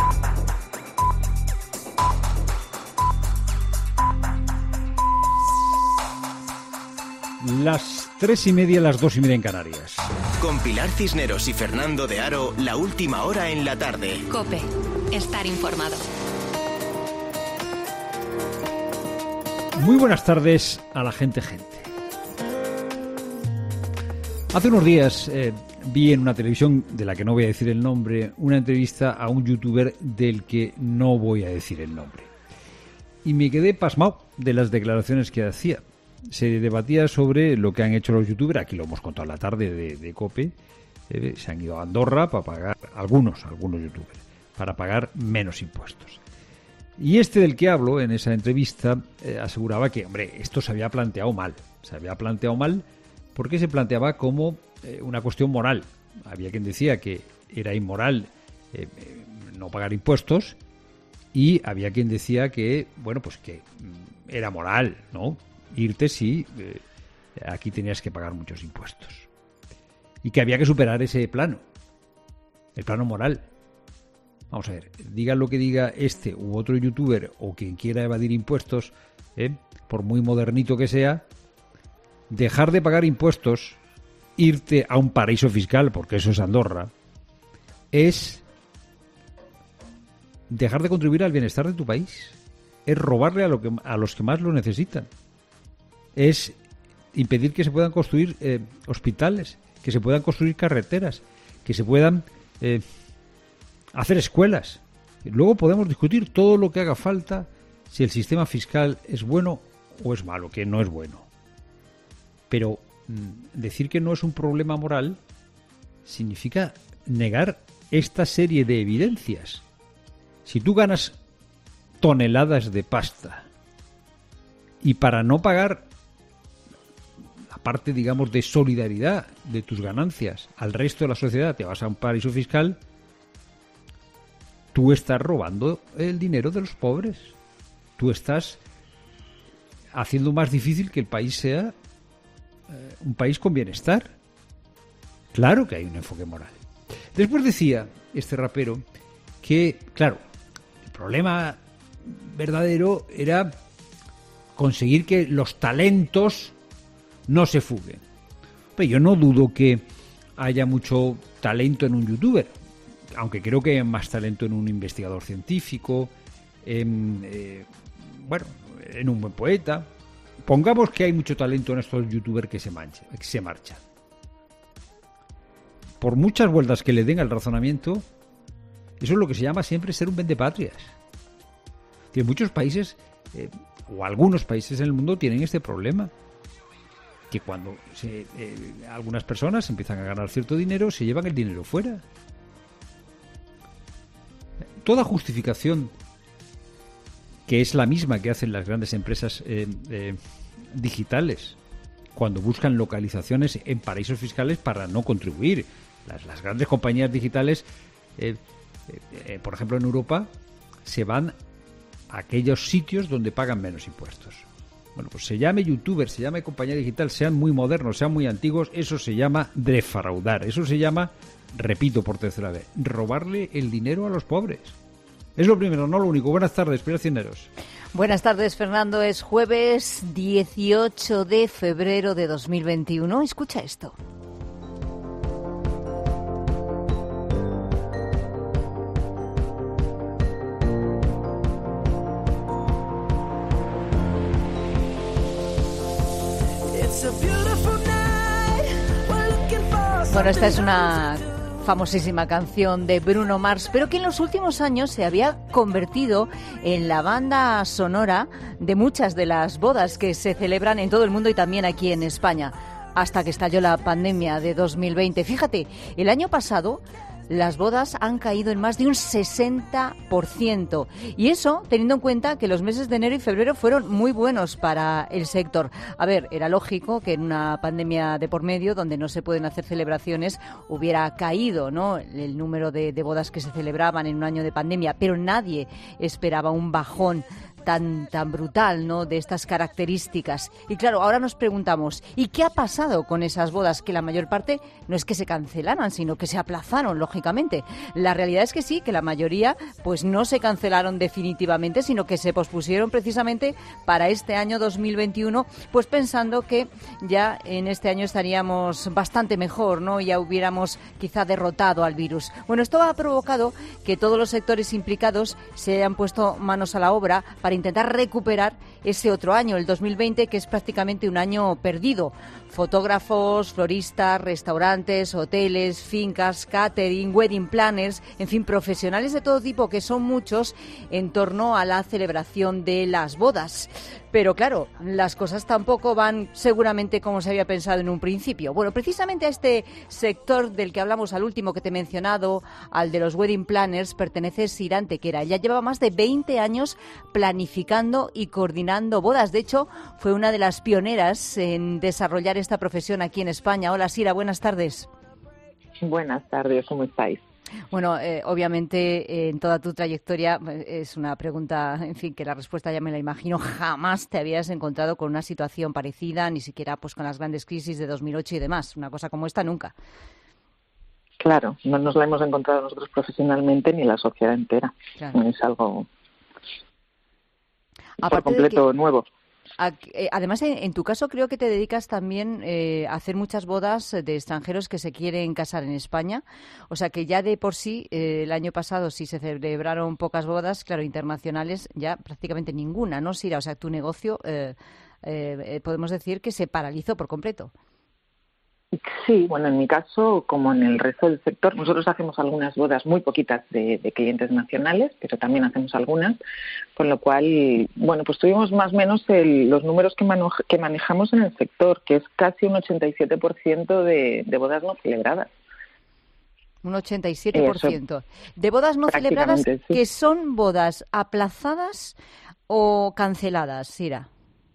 Las tres y media, las dos y media en Canarias. Con Pilar Cisneros y Fernando de Aro, la última hora en la tarde. COPE. Estar informado. Muy buenas tardes a la gente gente. Hace unos días eh, vi en una televisión, de la que no voy a decir el nombre, una entrevista a un youtuber del que no voy a decir el nombre. Y me quedé pasmado de las declaraciones que hacía. Se debatía sobre lo que han hecho los youtubers, aquí lo hemos contado la tarde de, de COPE, eh, se han ido a Andorra para pagar, algunos, algunos youtubers, para pagar menos impuestos. Y este del que hablo en esa entrevista eh, aseguraba que, hombre, esto se había planteado mal, se había planteado mal porque se planteaba como eh, una cuestión moral. Había quien decía que era inmoral eh, eh, no pagar impuestos y había quien decía que, bueno, pues que mm, era moral, ¿no?, irte si eh, aquí tenías que pagar muchos impuestos. Y que había que superar ese plano, el plano moral. Vamos a ver, diga lo que diga este u otro youtuber o quien quiera evadir impuestos, eh, por muy modernito que sea, dejar de pagar impuestos, irte a un paraíso fiscal, porque eso es Andorra, es dejar de contribuir al bienestar de tu país. Es robarle a, lo que, a los que más lo necesitan. Es impedir que se puedan construir eh, hospitales, que se puedan construir carreteras, que se puedan eh, hacer escuelas. Luego podemos discutir todo lo que haga falta, si el sistema fiscal es bueno o es malo, que no es bueno. Pero mmm, decir que no es un problema moral significa negar esta serie de evidencias. Si tú ganas toneladas de pasta y para no pagar parte, digamos, de solidaridad de tus ganancias al resto de la sociedad, te vas a un paraíso fiscal, tú estás robando el dinero de los pobres. Tú estás haciendo más difícil que el país sea eh, un país con bienestar. Claro que hay un enfoque moral. Después decía este rapero que, claro, el problema verdadero era conseguir que los talentos no se fuguen. Pero yo no dudo que haya mucho talento en un youtuber, aunque creo que hay más talento en un investigador científico, en, eh, bueno, en un buen poeta. Pongamos que hay mucho talento en estos youtubers que se, mancha, que se marchan. Por muchas vueltas que le den al razonamiento, eso es lo que se llama siempre ser un vendepatrias. Que muchos países, eh, o algunos países en el mundo, tienen este problema. Que cuando se, eh, algunas personas empiezan a ganar cierto dinero, se llevan el dinero fuera. Toda justificación, que es la misma que hacen las grandes empresas eh, eh, digitales, cuando buscan localizaciones en paraísos fiscales para no contribuir. Las, las grandes compañías digitales, eh, eh, eh, por ejemplo en Europa, se van a aquellos sitios donde pagan menos impuestos. Bueno, pues se llame youtuber, se llame compañía digital, sean muy modernos, sean muy antiguos, eso se llama defraudar, eso se llama, repito por tercera vez, robarle el dinero a los pobres. Es lo primero, no lo único. Buenas tardes, Pilar Cisneros. Buenas tardes, Fernando. Es jueves dieciocho de febrero de dos mil veintiuno. Escucha esto. Bueno, esta es una famosísima canción de Bruno Mars, pero que en los últimos años se había convertido en la banda sonora de muchas de las bodas que se celebran en todo el mundo y también aquí en España, hasta que estalló la pandemia de dos mil veinte. Fíjate, el año pasado las bodas han caído en más de un sesenta por ciento. Y eso teniendo en cuenta que los meses de enero y febrero fueron muy buenos para el sector. A ver, era lógico que en una pandemia de por medio, donde no se pueden hacer celebraciones, hubiera caído, ¿no?, el número de, de bodas que se celebraban en un año de pandemia. Pero nadie esperaba un bajón tan, tan brutal, ¿no?, de estas características. Y claro, ahora nos preguntamos, ¿y qué ha pasado con esas bodas? Que la mayor parte no es que se cancelaran, sino que se aplazaron, lógicamente. La realidad es que sí, que la mayoría pues no se cancelaron definitivamente, sino que se pospusieron precisamente para este año dos mil veintiuno, pues pensando que ya en este año estaríamos bastante mejor, ¿no?, y ya hubiéramos quizá derrotado al virus. Bueno, esto ha provocado que todos los sectores implicados se hayan puesto manos a la obra para intentar recuperar ese otro año, el dos mil veinte, que es prácticamente un año perdido. Fotógrafos, floristas, restaurantes, hoteles, fincas, catering, wedding planners, en fin, profesionales de todo tipo, que son muchos, en torno a la celebración de las bodas. Pero claro, las cosas tampoco van seguramente como se había pensado en un principio. Bueno, precisamente a este sector del que hablamos al último que te he mencionado, al de los wedding planners, pertenece Sira Antequera. Ella lleva más de veinte años planificando y coordinando bodas. De hecho, fue una de las pioneras en desarrollar esta profesión aquí en España. Hola, Sira, buenas tardes. Buenas tardes, ¿cómo estáis? Bueno, eh, obviamente eh, en toda tu trayectoria eh, es una pregunta, en fin, que la respuesta ya me la imagino. Jamás te habías encontrado con una situación parecida, ni siquiera pues con las grandes crisis de dos mil ocho y demás. Una cosa como esta nunca. Claro, no nos la hemos encontrado nosotros profesionalmente ni la sociedad entera. Claro. Es algo por completo que... nuevo. Además, en tu caso creo que te dedicas también eh, a hacer muchas bodas de extranjeros que se quieren casar en España. O sea que ya de por sí, eh, el año pasado sí se celebraron pocas bodas, claro, internacionales, ya prácticamente ninguna, ¿no, Sira? O sea, tu negocio eh, eh, podemos decir que se paralizó por completo. Sí, bueno, en mi caso, como en el resto del sector, nosotros hacemos algunas bodas, muy poquitas de, de clientes nacionales, pero también hacemos algunas, con lo cual, bueno, pues tuvimos más o menos el, los números que, mano, que manejamos en el sector, que es casi un ochenta y siete por ciento de, de bodas no celebradas. Un ochenta y siete por ciento. Eso, de bodas no celebradas, sí. Que son bodas aplazadas o canceladas, Sira.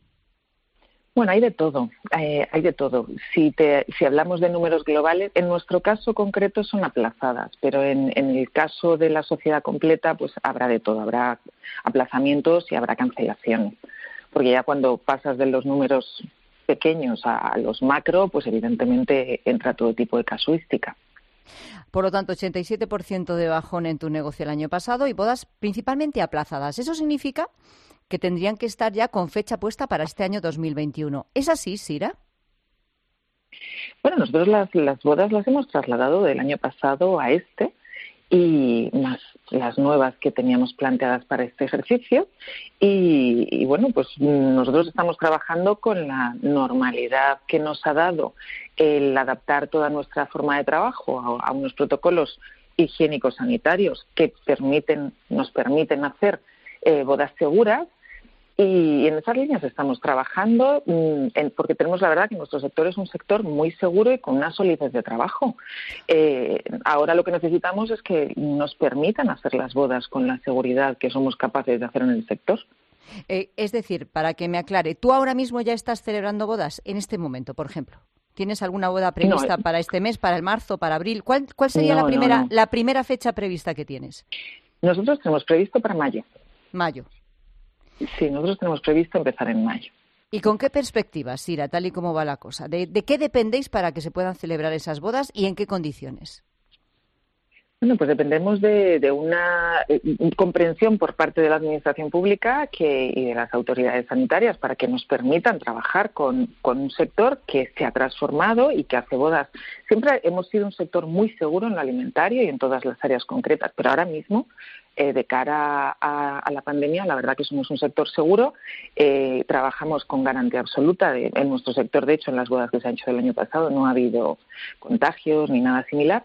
Bueno, hay de todo, eh, hay de todo. Si, te, si hablamos de números globales, en nuestro caso concreto son aplazadas, pero en, en el caso de la sociedad completa, pues habrá de todo, habrá aplazamientos y habrá cancelaciones. Porque ya cuando pasas de los números pequeños a, a los macro, pues evidentemente entra todo tipo de casuística. Por lo tanto, ochenta y siete por ciento de bajón en tu negocio el año pasado y bodas principalmente aplazadas. ¿Eso significa que tendrían que estar ya con fecha puesta para este año dos mil veintiuno? ¿Es así, Sira? Bueno, nosotros las, las bodas las hemos trasladado del año pasado a este y más las nuevas que teníamos planteadas para este ejercicio y, y bueno, pues nosotros estamos trabajando con la normalidad que nos ha dado el adaptar toda nuestra forma de trabajo a, a unos protocolos higiénicos sanitarios que permiten, nos permiten hacer eh, bodas seguras. Y en esas líneas estamos trabajando mmm, en, porque tenemos la verdad que nuestro sector es un sector muy seguro y con una solidez de trabajo. Eh, ahora lo que necesitamos es que nos permitan hacer las bodas con la seguridad que somos capaces de hacer en el sector. Eh, es decir, para que me aclare, ¿tú ahora mismo ya estás celebrando bodas en este momento, por ejemplo? ¿Tienes alguna boda prevista no, para este mes, para el marzo, para abril? ¿Cuál, cuál sería no, la primera no, no. la primera fecha prevista que tienes? Nosotros tenemos previsto para mayo. Mayo. Sí, nosotros tenemos previsto empezar en mayo. ¿Y con qué perspectivas, Sira, tal y como va la cosa? ¿De, de qué dependéis para que se puedan celebrar esas bodas y en qué condiciones? Bueno, pues dependemos de, de una eh, comprensión por parte de la Administración Pública que, y de las autoridades sanitarias para que nos permitan trabajar con, con un sector que se ha transformado y que hace bodas. Siempre hemos sido un sector muy seguro en lo alimentario y en todas las áreas concretas, pero ahora mismo, eh, de cara a, a la pandemia, la verdad que somos un sector seguro. Eh, trabajamos con garantía absoluta. De, en nuestro sector, de hecho, en las bodas que se han hecho el año pasado no ha habido contagios ni nada similar.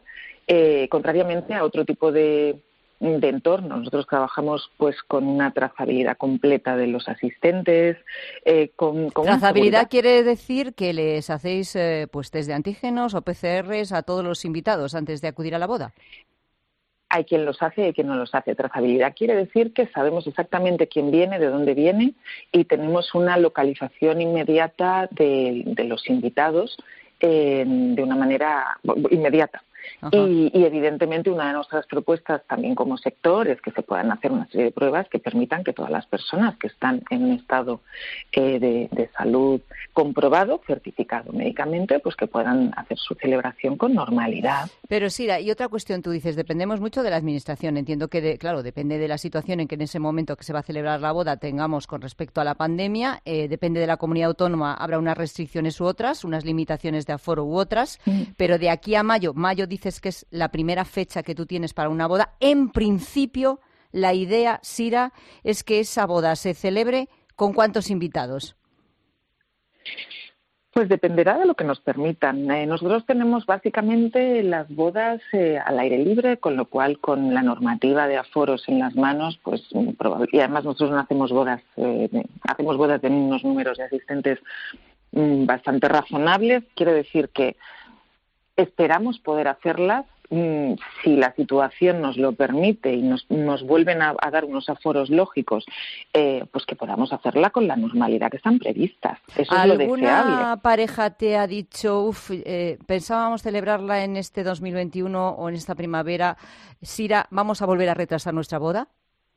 eh, contrariamente a otro tipo de de entorno. Nosotros trabajamos pues con una trazabilidad completa de los asistentes. Eh, con, con Trazabilidad quiere decir que les hacéis eh, pues test de antígenos o P C Rs a todos los invitados antes de acudir a la boda. Hay quien los hace y hay quien no los hace. Trazabilidad quiere decir que sabemos exactamente quién viene, de dónde viene y tenemos una localización inmediata de, de los invitados eh, de una manera inmediata. Y, y evidentemente una de nuestras propuestas también como sector es que se puedan hacer una serie de pruebas que permitan que todas las personas que están en un estado eh, de, de salud comprobado, certificado médicamente, pues que puedan hacer su celebración con normalidad. Pero Sira, y otra cuestión, tú dices, dependemos mucho de la administración. Entiendo que, de, claro, depende de la situación en que en ese momento que se va a celebrar la boda tengamos con respecto a la pandemia, eh, depende de la comunidad autónoma, habrá unas restricciones u otras, unas limitaciones de aforo u otras, mm. pero de aquí a mayo, mayo dices que es la primera fecha que tú tienes para una boda, en principio la idea, Sira, es que esa boda se celebre ¿con cuántos invitados? Pues dependerá de lo que nos permitan. Eh, nosotros tenemos básicamente las bodas eh, al aire libre, con lo cual con la normativa de aforos en las manos, pues probable, y además nosotros no hacemos bodas, eh, hacemos bodas de unos números de asistentes mm, bastante razonables. Quiero decir que esperamos poder hacerlas mmm, si la situación nos lo permite y nos, nos vuelven a, a dar unos aforos lógicos, eh, pues que podamos hacerla con la normalidad que están previstas. Eso es lo deseable. ¿Alguna pareja te ha dicho, uff, eh, pensábamos celebrarla en este dos mil veintiuno o en esta primavera, Sira, vamos a volver a retrasar nuestra boda?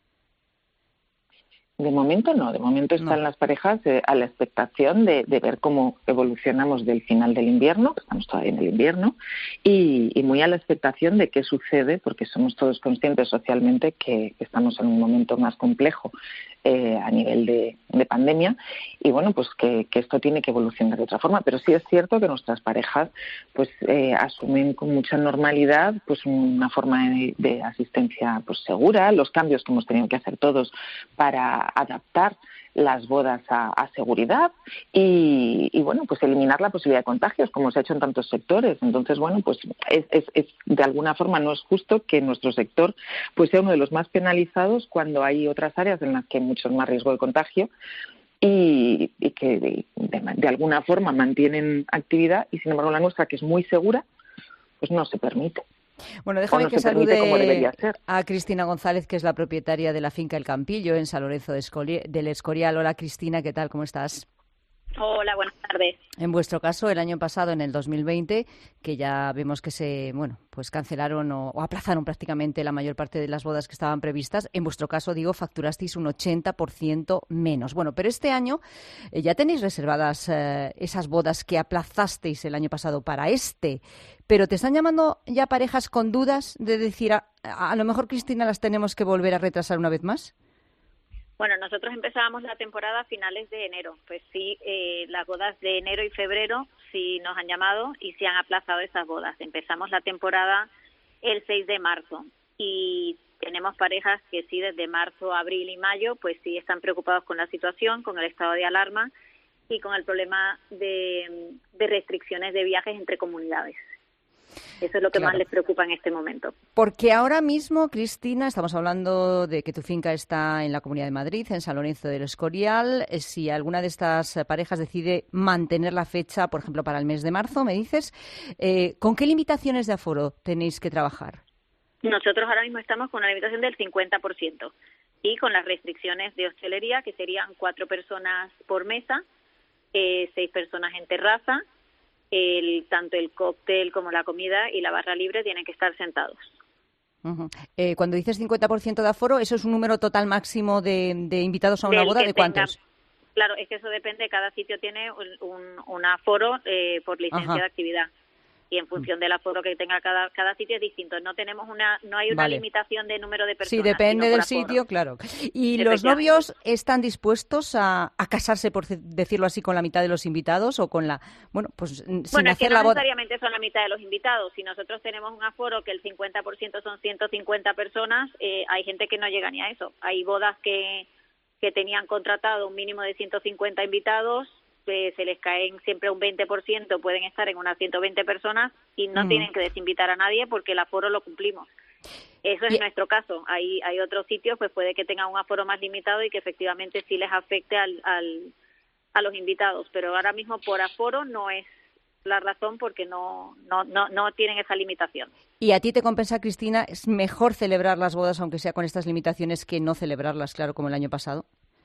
De momento no, de momento están no. las parejas eh, a la expectación de, de ver cómo evolucionamos del final del invierno, que estamos todavía en el invierno, y, y muy a la expectación de qué sucede, porque somos todos conscientes socialmente que, que estamos en un momento más complejo eh, a nivel de, de pandemia, y bueno, pues que, que esto tiene que evolucionar de otra forma, pero sí es cierto que nuestras parejas pues eh, asumen con mucha normalidad pues una forma de, de asistencia pues segura, los cambios que hemos tenido que hacer todos para adaptar las bodas a, a seguridad y, y, bueno, pues eliminar la posibilidad de contagios, como se ha hecho en tantos sectores. Entonces, bueno, pues es, es, es de alguna forma no es justo que nuestro sector pues sea uno de los más penalizados cuando hay otras áreas en las que hay mucho más riesgo de contagio y, y que de, de, de alguna forma mantienen actividad y, sin embargo, la nuestra, que es muy segura, pues no se permite. Bueno, déjame no que salude a Cristina González, que es la propietaria de la finca El Campillo en San Lorenzo de Escoli- del Escorial. Hola, Cristina, ¿qué tal? ¿Cómo estás? Hola, buenas tardes. En vuestro caso, el año pasado, en el dos mil veinte, que ya vemos que se, bueno, pues cancelaron o, o aplazaron prácticamente la mayor parte de las bodas que estaban previstas. En vuestro caso, digo, facturasteis un ochenta por ciento menos. Bueno, pero este año eh, ya tenéis reservadas eh, esas bodas que aplazasteis el año pasado para este. Pero ¿te están llamando ya parejas con dudas de decir, a, a lo mejor, Cristina, las tenemos que volver a retrasar una vez más? Bueno, nosotros empezábamos la temporada a finales de enero. Pues sí, eh, las bodas de enero y febrero sí nos han llamado y sí han aplazado esas bodas. Empezamos la temporada el seis de marzo y tenemos parejas que sí, desde marzo, abril y mayo, pues sí están preocupados con la situación, con el estado de alarma y con el problema de, de restricciones de viajes entre comunidades. Eso es lo que claro. más les preocupa en este momento. Porque ahora mismo, Cristina, estamos hablando de que tu finca está en la Comunidad de Madrid, en San Lorenzo del Escorial. Si alguna de estas parejas decide mantener la fecha, por ejemplo, para el mes de marzo, me dices, eh, ¿con qué limitaciones de aforo tenéis que trabajar? Nosotros ahora mismo estamos con una limitación del cincuenta por ciento y con las restricciones de hostelería, que serían cuatro personas por mesa, eh, seis personas en terraza. El, tanto el cóctel como la comida y la barra libre tienen que estar sentados. Uh-huh. Eh, cuando dices cincuenta por ciento de aforo, ¿eso es un número total máximo de, de invitados a una Del boda? ¿De cuántos? Tenga, claro, es que eso depende, cada sitio tiene un, un, un aforo eh, por licencia Ajá. de actividad. Y en función del aforo que tenga cada cada sitio es distinto. No tenemos una no hay una vale. limitación de número de personas. Sí, depende del sitio, claro. ¿Y los novios están dispuestos a, a casarse, por decirlo así, con la mitad de los invitados o con la... Bueno, pues sin bueno, hacer es que la no boda... necesariamente son la mitad de los invitados. Si nosotros tenemos un aforo que el cincuenta por ciento son ciento cincuenta personas, eh, hay gente que no llega ni a eso. Hay bodas que, que tenían contratado un mínimo de ciento cincuenta invitados eh, se les caen siempre un veinte por ciento, pueden estar en unas ciento veinte personas y no Mm. tienen que desinvitar a nadie porque el aforo lo cumplimos. Eso es nuestro caso. Hay, hay otros sitios, pues puede que tengan un aforo más limitado y que efectivamente sí les afecte al, al, a los invitados, pero ahora mismo por aforo no es la razón porque no, no, no, no tienen esa limitación. ¿Y a ti te compensa, Cristina, es mejor celebrar las bodas, aunque sea con estas limitaciones, que no celebrarlas, claro, como el año pasado?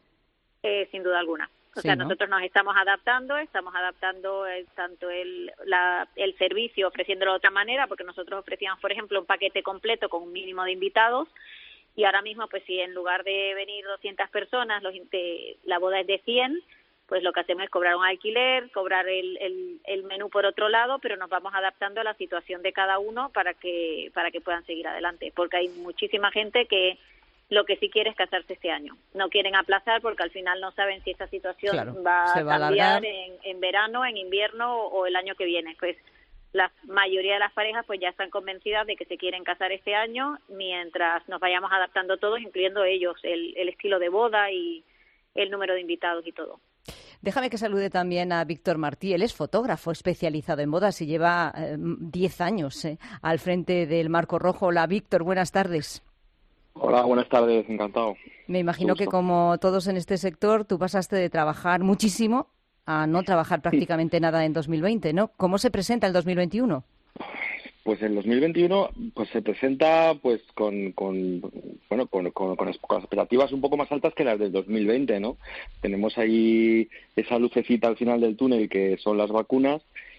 Eh, sin duda alguna. O Sí, sea, ¿no? nosotros nos estamos adaptando, estamos adaptando eh, tanto el, la, el servicio, ofreciéndolo de otra manera, porque nosotros ofrecíamos, por ejemplo, un paquete completo con un mínimo de invitados, y ahora mismo, pues si en lugar de venir doscientas personas, los, de, la boda es de cien, pues lo que hacemos es cobrar un alquiler, cobrar el, el, el menú por otro lado, pero nos vamos adaptando a la situación de cada uno para que, para que puedan seguir adelante, porque hay muchísima gente que lo que sí quiere es casarse este año. No quieren aplazar porque al final no saben si esta situación Claro, va se a va a cambiar alargar. en, en verano, en invierno o, o el año que viene. Pues la mayoría de las parejas pues ya están convencidas de que se quieren casar este año mientras nos vayamos adaptando todos, incluyendo ellos, el, el estilo de boda y el número de invitados y todo. Déjame que salude también a Víctor Martí. Él es fotógrafo especializado en bodas y lleva diez eh, años eh, al frente del Marco Rojo. Hola, Víctor, buenas tardes. Hola, buenas tardes, encantado. Me imagino que como todos en este sector, tú pasaste de trabajar muchísimo a no trabajar prácticamente nada en dos mil veinte, ¿no? ¿Cómo se presenta el dos mil veintiuno? Pues el dos mil veintiuno pues se presenta pues con, con bueno con, con, con expectativas un poco más altas que las del dos mil veinte, ¿no? Tenemos ahí esa lucecita al final del túnel que son las vacunas.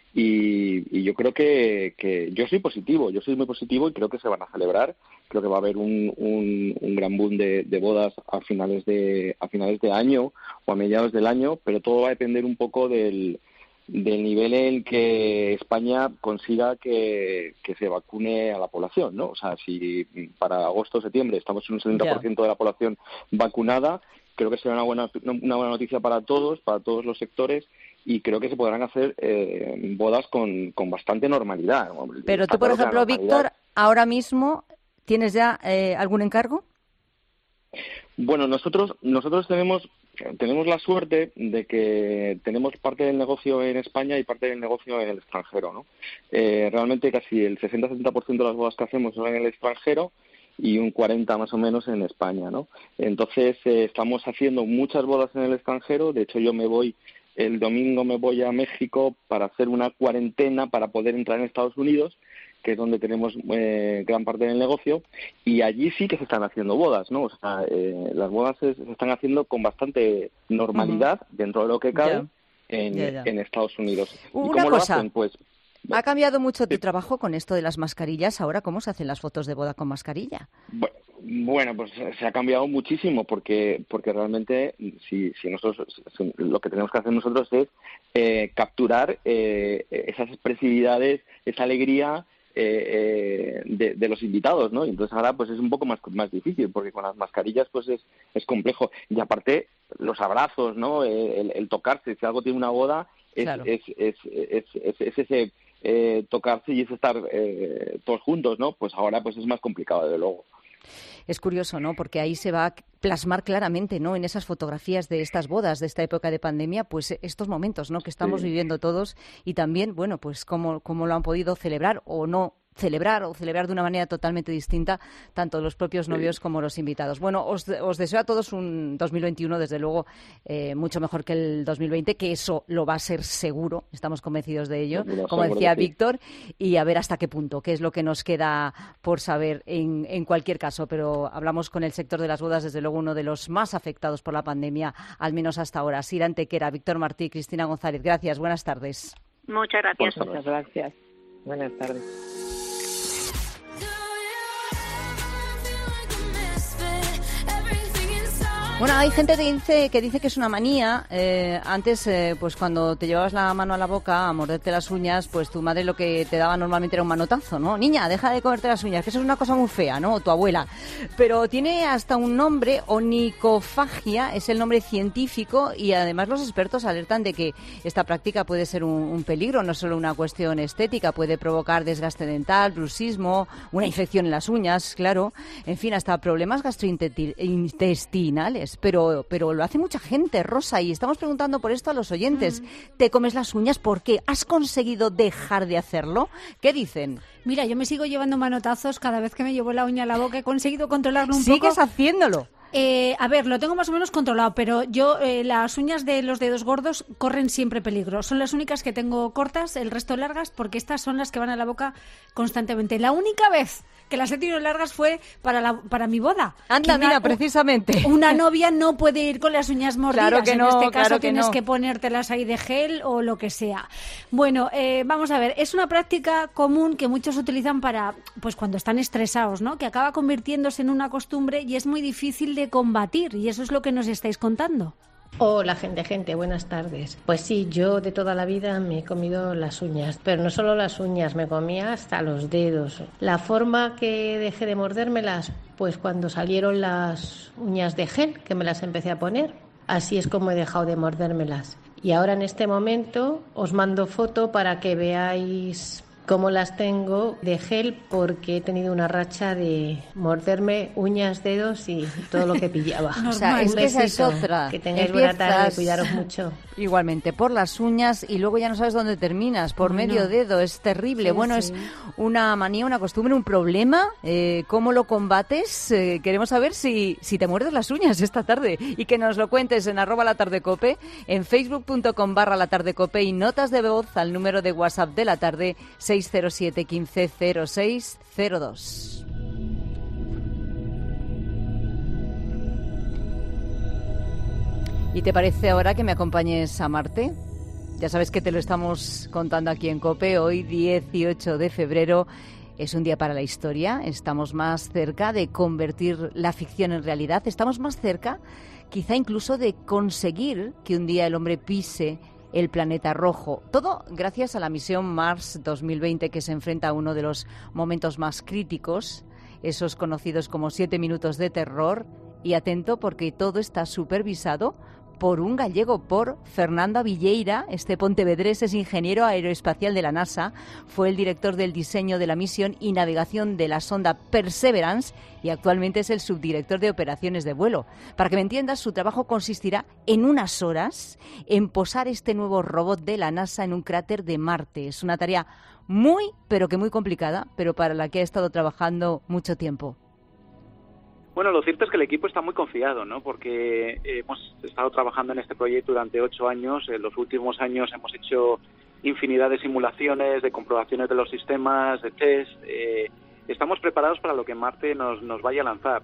Y, y yo creo que, que yo soy positivo, yo soy muy positivo y creo que se van a celebrar. Creo que va a haber un, un, un gran boom de, de bodas a finales de a finales de año o a mediados del año, pero todo va a depender un poco del, del nivel en que España consiga que, que se vacune a la población, ¿no? O sea, si para agosto o septiembre estamos en un setenta por ciento de la población vacunada, creo que será una buena una buena noticia para todos, para todos los sectores. Y creo que se podrán hacer eh, bodas con, con bastante normalidad. Pero tú, por ejemplo, Víctor, ahora mismo, ¿tienes ya eh, algún encargo? Bueno, nosotros nosotros tenemos tenemos la suerte de que tenemos parte del negocio en España y parte del negocio en el extranjero, ¿no? Eh, realmente casi el sesenta a setenta por ciento de las bodas que hacemos son en el extranjero y un cuarenta más o menos en España, ¿no? Entonces, eh, estamos haciendo muchas bodas en el extranjero. De hecho, yo me voy... El domingo me voy a México para hacer una cuarentena para poder entrar en Estados Unidos, que es donde tenemos eh, gran parte del negocio, y allí sí que se están haciendo bodas, ¿no? O sea, eh, las bodas se, se están haciendo con bastante normalidad, uh-huh. dentro de lo que cabe, yeah. En, yeah, yeah. en Estados Unidos. Una ¿Y cómo cosa, lo hacen? Pues, ¿ha cambiado mucho tu trabajo con esto de las mascarillas? Ahora, ¿cómo se hacen las fotos de boda con mascarilla? Bueno, Bueno, pues se ha cambiado muchísimo porque porque realmente si, si nosotros si, lo que tenemos que hacer nosotros es eh, capturar eh, esas expresividades, esa alegría eh, eh, de, de los invitados, ¿no? Y entonces ahora pues es un poco más más difícil porque con las mascarillas pues es es complejo y aparte los abrazos, ¿no? El, el tocarse, si algo tiene una boda es claro. es, es, es, es, es ese eh, tocarse y es estar eh, todos juntos, ¿no? Pues ahora pues es más complicado desde luego. Es curioso, ¿no? Porque ahí se va a plasmar claramente, ¿no? En esas fotografías de estas bodas, de esta época de pandemia, pues estos momentos, ¿no? Que estamos sí. viviendo todos y también, bueno, pues cómo, cómo lo han podido celebrar o no celebrar o celebrar de una manera totalmente distinta tanto los propios novios sí. como los invitados. Bueno, os, os deseo a todos un dos mil veintiuno, desde luego, eh, mucho mejor que el dos mil veinte, que eso lo va a ser seguro, estamos convencidos de ello, no, como decía sí. Víctor, y a ver hasta qué punto, qué es lo que nos queda por saber en, en cualquier caso, pero hablamos con el sector de las bodas, desde luego uno de los más afectados por la pandemia, al menos hasta ahora. Sira Antequera, Víctor Martí, Cristina González, gracias, buenas tardes. Muchas gracias. Muchas gracias. Buenas tardes. Bueno, hay gente que dice que dice que es una manía. Eh, antes, eh, pues cuando te llevabas la mano a la boca a morderte las uñas, pues tu madre lo que te daba normalmente era un manotazo, ¿no? Niña, deja de comerte las uñas, que eso es una cosa muy fea, ¿no? O tu abuela. Pero tiene hasta un nombre, onicofagia, es el nombre científico, y además los expertos alertan de que esta práctica puede ser un, un peligro, no solo una cuestión estética, puede provocar desgaste dental, bruxismo, una infección en las uñas, claro, en fin, hasta problemas gastrointestinales. comes, pero, pero lo hace mucha gente, Rosa, y estamos preguntando por esto a los oyentes. Mm. ¿Te comes las uñas? ¿Por qué? ¿Has conseguido dejar de hacerlo? ¿Qué dicen? Mira, yo me sigo llevando manotazos cada vez que me llevo la uña a la boca. He conseguido controlarlo un ¿Sigues poco. ¿Sigues haciéndolo? Eh, a ver, lo tengo más o menos controlado, pero yo eh, las uñas de los dedos gordos corren siempre peligro. Son las únicas que tengo cortas, el resto largas, porque estas son las que van a la boca constantemente. La única vez que las he tenido largas fue para la, para mi boda. Anda, una, mira, precisamente. Una novia no puede ir con las uñas mordidas. Claro que no, en este caso claro que tienes no. que ponértelas ahí de gel o lo que sea. Bueno, eh, vamos a ver, es una práctica común que muchos utilizan para, pues cuando están estresados, ¿no? Que acaba convirtiéndose en una costumbre y es muy difícil de combatir, y eso es lo que nos estáis contando. Hola, gente, gente, buenas tardes. Pues sí, yo de toda la vida me he comido las uñas, pero no solo las uñas, me comía hasta los dedos. La forma que dejé de mordérmelas, pues cuando salieron las uñas de gel, que me las empecé a poner, así es como he dejado de mordérmelas. Y ahora en este momento os mando foto para que veáis cómo las tengo de gel, porque he tenido una racha de morderme uñas, dedos y todo lo que pillaba. O sea, es que esa es otra. Que tengáis buena tarde, cuidaros mucho. Igualmente, por las uñas y luego ya no sabes dónde terminas, por Bueno. medio dedo, es terrible. Sí, bueno, sí. es una manía, una costumbre, un problema. Eh, ¿Cómo lo combates? Eh, queremos saber si, si te muerdes las uñas esta tarde y que nos lo cuentes en arroba la tarde cope, en facebook punto com barra la tarde cope y notas de voz al número de WhatsApp de la tarde seis cero siete quince cero seis cero dos. ¿Y te parece ahora que me acompañes a Marte? Ya sabes que te lo estamos contando aquí en COPE. Hoy, dieciocho de febrero, es un día para la historia. Estamos más cerca de convertir la ficción en realidad. Estamos más cerca, quizá incluso, de conseguir que un día el hombre pise el planeta rojo. Todo gracias a la misión Mars dos mil veinte, que se enfrenta a uno de los momentos más críticos, esos conocidos como siete minutos de terror. Y atento, porque todo está supervisado por un gallego, por Fernando Villeira. Este pontevedrés es ingeniero aeroespacial de la NASA, fue el director del diseño de la misión y navegación de la sonda Perseverance y actualmente es el subdirector de operaciones de vuelo. Para que me entiendas, su trabajo consistirá en unas horas en posar este nuevo robot de la NASA en un cráter de Marte. Es una tarea muy, pero que muy complicada, pero para la que ha estado trabajando mucho tiempo. Bueno, lo cierto es que el equipo está muy confiado, ¿no? Porque hemos estado trabajando en este proyecto durante ocho años. En los últimos años hemos hecho infinidad de simulaciones, de comprobaciones de los sistemas, de test. Eh, estamos preparados para lo que Marte nos, nos vaya a lanzar.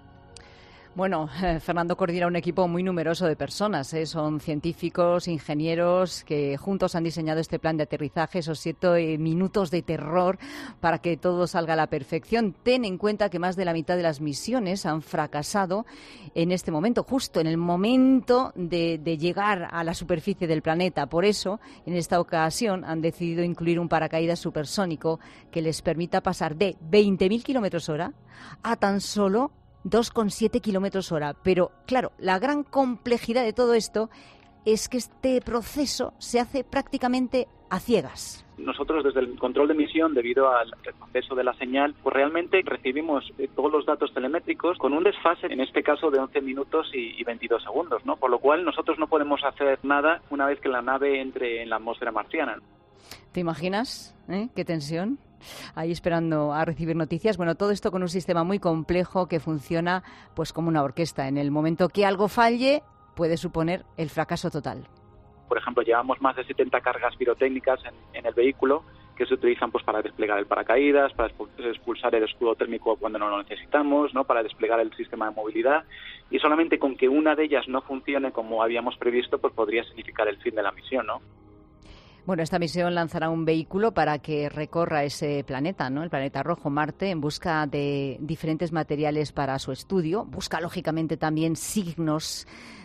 Bueno, eh, Fernando coordina un equipo muy numeroso de personas, ¿eh? Son científicos, ingenieros que juntos han diseñado este plan de aterrizaje, esos siete eh, minutos de terror para que todo salga a la perfección. Ten en cuenta que más de la mitad de las misiones han fracasado en este momento, justo en el momento de, de llegar a la superficie del planeta. Por eso, en esta ocasión, han decidido incluir un paracaídas supersónico que les permita pasar de veinte mil kilómetros hora a tan solo dos coma siete kilómetros hora. Pero, claro, la gran complejidad de todo esto es que este proceso se hace prácticamente a ciegas. Nosotros, desde el control de misión, debido al proceso de la señal, pues realmente recibimos eh, todos los datos telemétricos con un desfase, en este caso, de once minutos y, y veintidós segundos, ¿no? Por lo cual, nosotros no podemos hacer nada una vez que la nave entre en la atmósfera marciana. ¿Te imaginas? ¿Eh? ¿Qué tensión? Ahí esperando a recibir noticias. Bueno, todo esto con un sistema muy complejo que funciona pues como una orquesta. En el momento que algo falle, puede suponer el fracaso total. Por ejemplo, llevamos más de setenta cargas pirotécnicas en, en el vehículo que se utilizan pues para desplegar el paracaídas, para expulsar el escudo térmico cuando no lo necesitamos, ¿no? Para desplegar el sistema de movilidad, y solamente con que una de ellas no funcione como habíamos previsto, pues podría significar el fin de la misión, ¿no? Bueno, esta misión lanzará un vehículo para que recorra ese planeta, ¿no? El planeta rojo, Marte, en busca de diferentes materiales para su estudio. Busca, lógicamente, también signos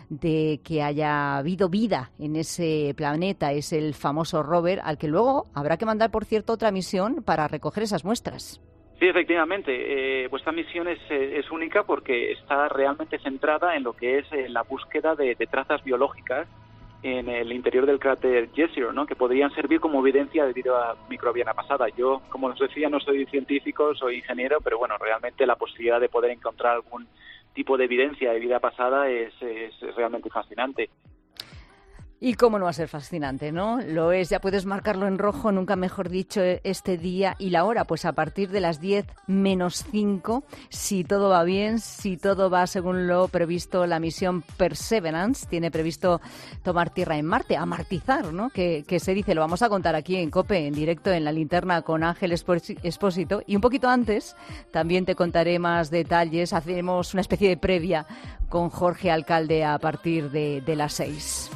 de que haya habido vida en ese planeta. Es el famoso rover, al que luego habrá que mandar, por cierto, otra misión para recoger esas muestras. Sí, efectivamente. Eh, pues esta misión es, es única porque está realmente centrada en lo que es eh, la búsqueda de, de trazas biológicas en el interior del cráter Jezero, ¿no? Que podrían servir como evidencia debido a microbiana pasada. Yo, como os decía, no soy científico, soy ingeniero, pero bueno, realmente la posibilidad de poder encontrar algún tipo de evidencia de vida pasada es, es realmente fascinante. Y cómo no va a ser fascinante, ¿no? Lo es, ya puedes marcarlo en rojo, nunca mejor dicho, este día y la hora, pues a partir de las diez menos cinco, si todo va bien, si todo va según lo previsto, la misión Perseverance tiene previsto tomar tierra en Marte, amartizar, ¿no? Que, que se dice, lo vamos a contar aquí en COPE, en directo, en la linterna con Ángel Expósito. Y un poquito antes, también te contaré más detalles, hacemos una especie de previa con Jorge Alcalde a partir de, de las seis.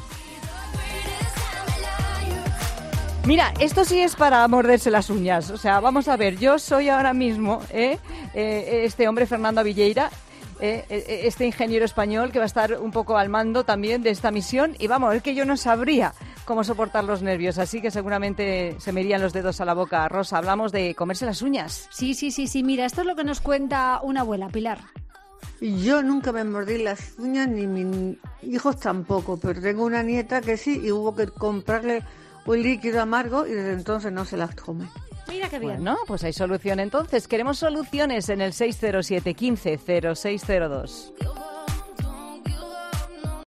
Mira, esto sí es para morderse las uñas. O sea, vamos a ver, yo soy ahora mismo ¿eh? Eh, este hombre, Fernando Villeira, eh, este ingeniero español que va a estar un poco al mando también de esta misión. Y vamos, es que yo no sabría cómo soportar los nervios, así que seguramente se me irían los dedos a la boca. Rosa, hablamos de comerse las uñas. Sí, sí, sí, sí. Mira, esto es lo que nos cuenta una abuela, Pilar. Yo nunca me mordí las uñas, ni mis hijos tampoco, pero tengo una nieta que sí y hubo que comprarle un líquido amargo y desde entonces no se las come. Mira qué bien. Bueno, pues hay solución entonces. Queremos soluciones en el seis cero siete, uno cinco, cero seis cero dos.